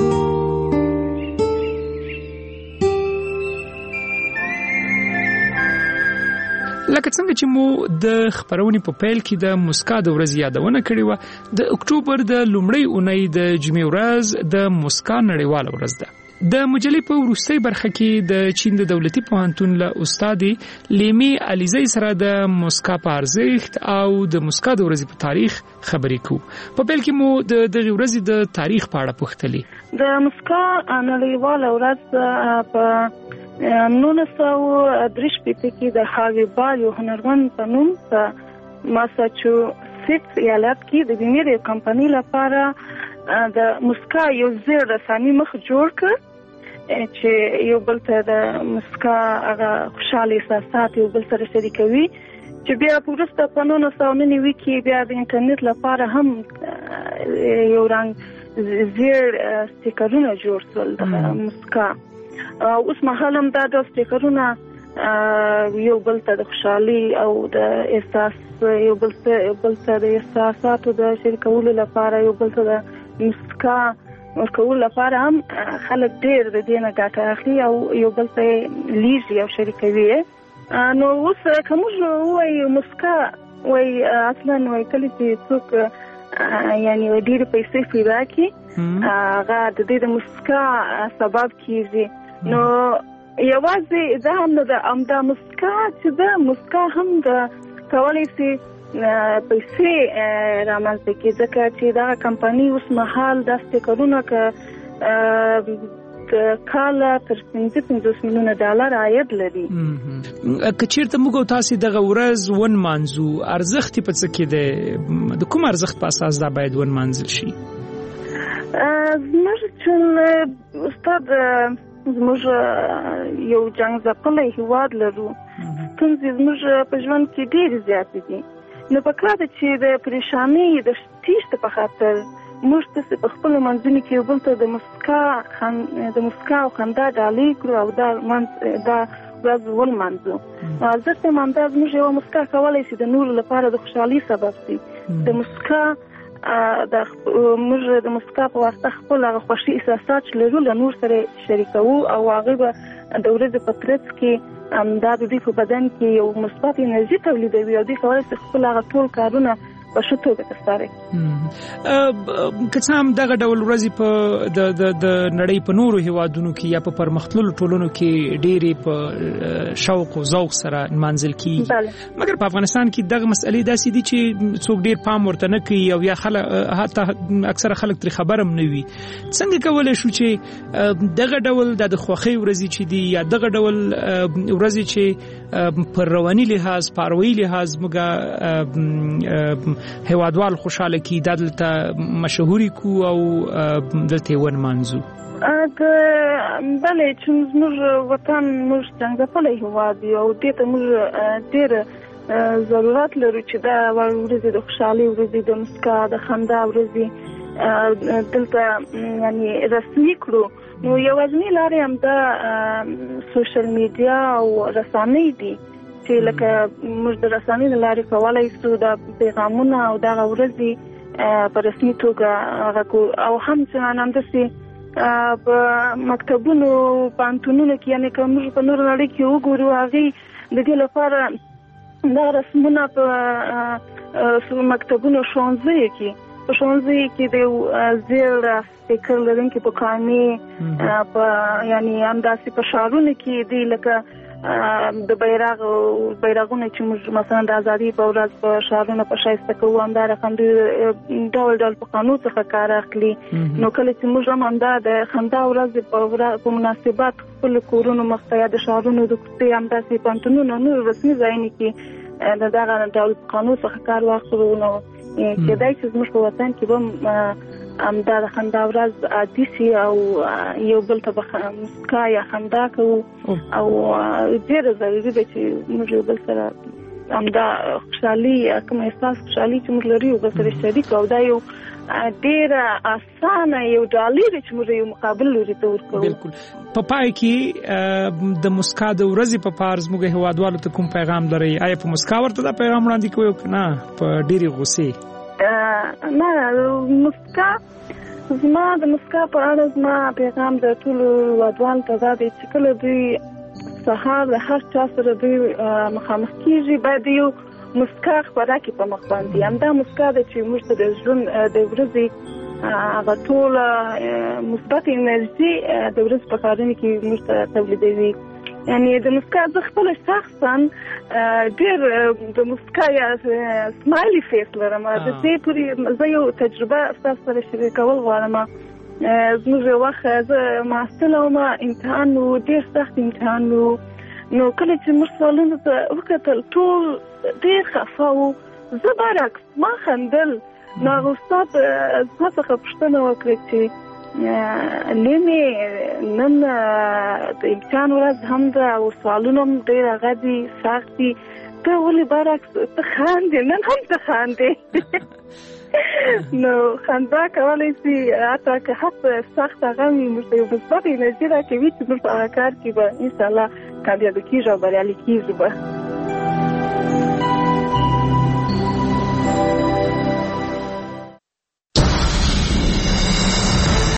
لکه څنګه چې مو د خبرونې په پیل کې د مسکا د ورځې یادونه کړې وه، د اکتوبر د لومړۍ اونۍ د جمعې ورځ د مسکا نړیواله ورځ ده. د مجلې په وروستۍ برخه کې د چین د دولتي پوهنتون له استادې لیمي علیزی سره د مسکا په ارزښت او د مسکا د ورځې په تاریخ خبرې کوو. په پیل کې مو د دغې ورځې د تاریخ په اړه پوښتلې. د مسکا نړیواله ورځ په نولس سوه درې شپېته کې د هاوي بال یو هنرمند په نوم په ماساچوسیټس ایالت کې د بیمې د کمپنۍ لپاره د مسکا یو زیر رسامي مخ جوړ کړ چې یو بل ته د مسکا هغه خوشحاله احساسات یو بل سره شریکوي، چې بیا وروسته په نولس سوه نهه نوي کې بیا د انټرنیټ لپاره هم یو رنګ زیر سټیکرونه جوړ شول د مسکا. اوس مهال هم دا د سټیکرونه یو بل ته د خوشحالي او د احساس یو بل ته بل ته د احساساتو د شریکولو لپاره یو بل ته د مسکا ورکولو لپاره هم خلک ډېر د دې نه ګټه اخلي او یو بل ته لیږي او شریکوي. نو اوس که موږ ووایو مسکا وایي اصلا وایي کله چې څوک یعنې ډېرې پیسې پیدا کړي هغه د دې د مسکا سبب کېږي. نو یوازې دا هم نه ده، همدا مسکا چې ده مسکا هم د کولی شي پیسې رامنځته کړي، ځکه چې دغه کمپنۍ اوس مهال دا سټیکرونه که د کاله تر پنځه پنځوس میلیونه ډالر عاید لري. که چېرته موږ او تاسې دغه ورځ ونمانځو، ارزښت یې په څه کې دی؟ د کوم ارزښت په اساس دا باید ونمانځل شي؟ زموږ چون استاد زموږ یو جنګ ځپلی هېواد لرو، ستونزې زموږ په ژوند کې ډېرې زیاتې دي. نو پکار ده چې د پریشانۍ د تېښتې په خاطر موږ داسې په خپلو منځونو کې یو بل ته د مسکا د مسکا او خندا ډالۍ کړو او دا دا ورځ ولمانځو. ارزښت یې همدا زموږ یوه مسکا کولی شي د نورو لپاره د خوشحالۍ سبب شي. د مسکا د موږ د مسکا په واسطه خپل هغه خوښي احساسات چې لرو له نور سره شریکوو او هغوی به د ورځې په ترڅ کې دا د دوی په بدن کې یو مثبت انرژي تولیدوي او دوی کولی شي خپل هغه ټول کارونه په ښه توګه ترسره کړي. که څه هم دغه ډول ورځې په د د نړۍ په نورو هیوادونو کې یا په پرمختللو ټولنو کې ډېرې په شوق او ذوق سره نمانځل کېږي، مګر په افغانستان کې دغه مسئلې داسې دي چې څوک ډېر پام ورته نه کوي او یا خلک حتی اکثره خلک ترې خبر هم نه وي. څنګه کولی شو چې دغه ډول د خوښۍ ورځې چې دي یا دغه ډول ورځې چې پر رواني لحاظ په اروایي لحاظ موږ هیوادوال خوشاله کی دلته مشهوري کو او دلته ونمانځو؟ بله چې زموږ وطن موږ څنګه په هیواد یو دې ته موږ ډېر ضرورت لرو چې دا ورځې د خوشحالۍ ورځې د مسکا د خندا ورځې دلته یعنی رسمي کړو. نو یوازینۍ لارې همدا سوشل میډیا او رسنۍ دي چې لکه موږ د رسنۍ له لارې کولی شو دا پیغامونه او دغه ورځې په رسمي توګه او هم همداسې په مکتبونو پوهنتونونو کې یعنې که موږ په نورو نړۍ کې وګورو هغوی د دې لپاره دا رسمونه په مکتبونو ښوونځیو کې په ښوونځیو کې د زیړ سټیکر لرونکي پوکانې په یعنې همداسې په ښارونو کې دي لکه د بیرغ بیرغونه چې موږ مثلا د ازادۍ په ورځ په ښارونو په ښایسته کوو همدا رقم دوی ډول ډول پوښتنو څخه کار اخلي. نو کله چې موږ هم همدا د خندا ورځ په مناسبت خپلو کورونو مخته یا د ښارونو د کوڅې همداسې پوهنتونونو نورو رسمي ځایونو کې د دغه ډول پوښتنو څخه کار واخلو، نو کېدای چې زموږ په وطن کې به همدا د خندا ورځ عادي سي او یو بل ته مسکا یا خندا کوو او ډېر ضروري ده چې موږ یو بل سره همدا خوشحالي کوم احساس خوشحالي چې موږ لري یو بل سره شریک او دا یو ډیر اسانه یو ډالۍ چې موږ یو مقابل لري ته ورکوو. بالکل. په پای کې د مسکا د ورځې په پار زموږ هیوادوالو ته کوم پیغام لري؟ آیا په مسکا ورته دا پیغام وړاندې کوئ که نه په ډېرې غوسې؟ نه، مسکا زما د مسکا په اړه زما پیغام د ټولو هیوادوالو ته دا دی چې کله دوی سهار د هر چا سره دوی مخامخ کېږي باید یو مسکا خپره کړي په مخ باندې. همدا مسکا ده چې موږ ته د ژوند د ورځې هغه ټوله مثبت انرژي د ورځې په کارونو کې موږ ته تولیدوي. یعنې د مسکا زه خپله شخصا ډېر د مسکا یا سمایلی فیس لرم. د دې پورې زه یو تجربه ستاسو سره شریکول غواړم. زموږ یو وخت زه محصله وم، امتحان و، ډېر سخت امتحان و، نو کله چې موږ سوالونو ته وکتل ټول ډېر خفه وو. زه برعکس ما خندل. نو هغه استاد زما څخه پوښتنه وکړه چې لمې نن د امتحان ورځ هم ده او سوالونه هم ډېر هغه دي سخت دي، ته ولې برعکس ته خاندې؟ نن هم ته خاندې. نو خندا کولی شي حتی که حتی سخت هغه وي موږ ته یو مثبت انرژي راکوي چې موږ په هغه کار کې به انشاءالله کامیابه کېږو او بریالي کېږو به.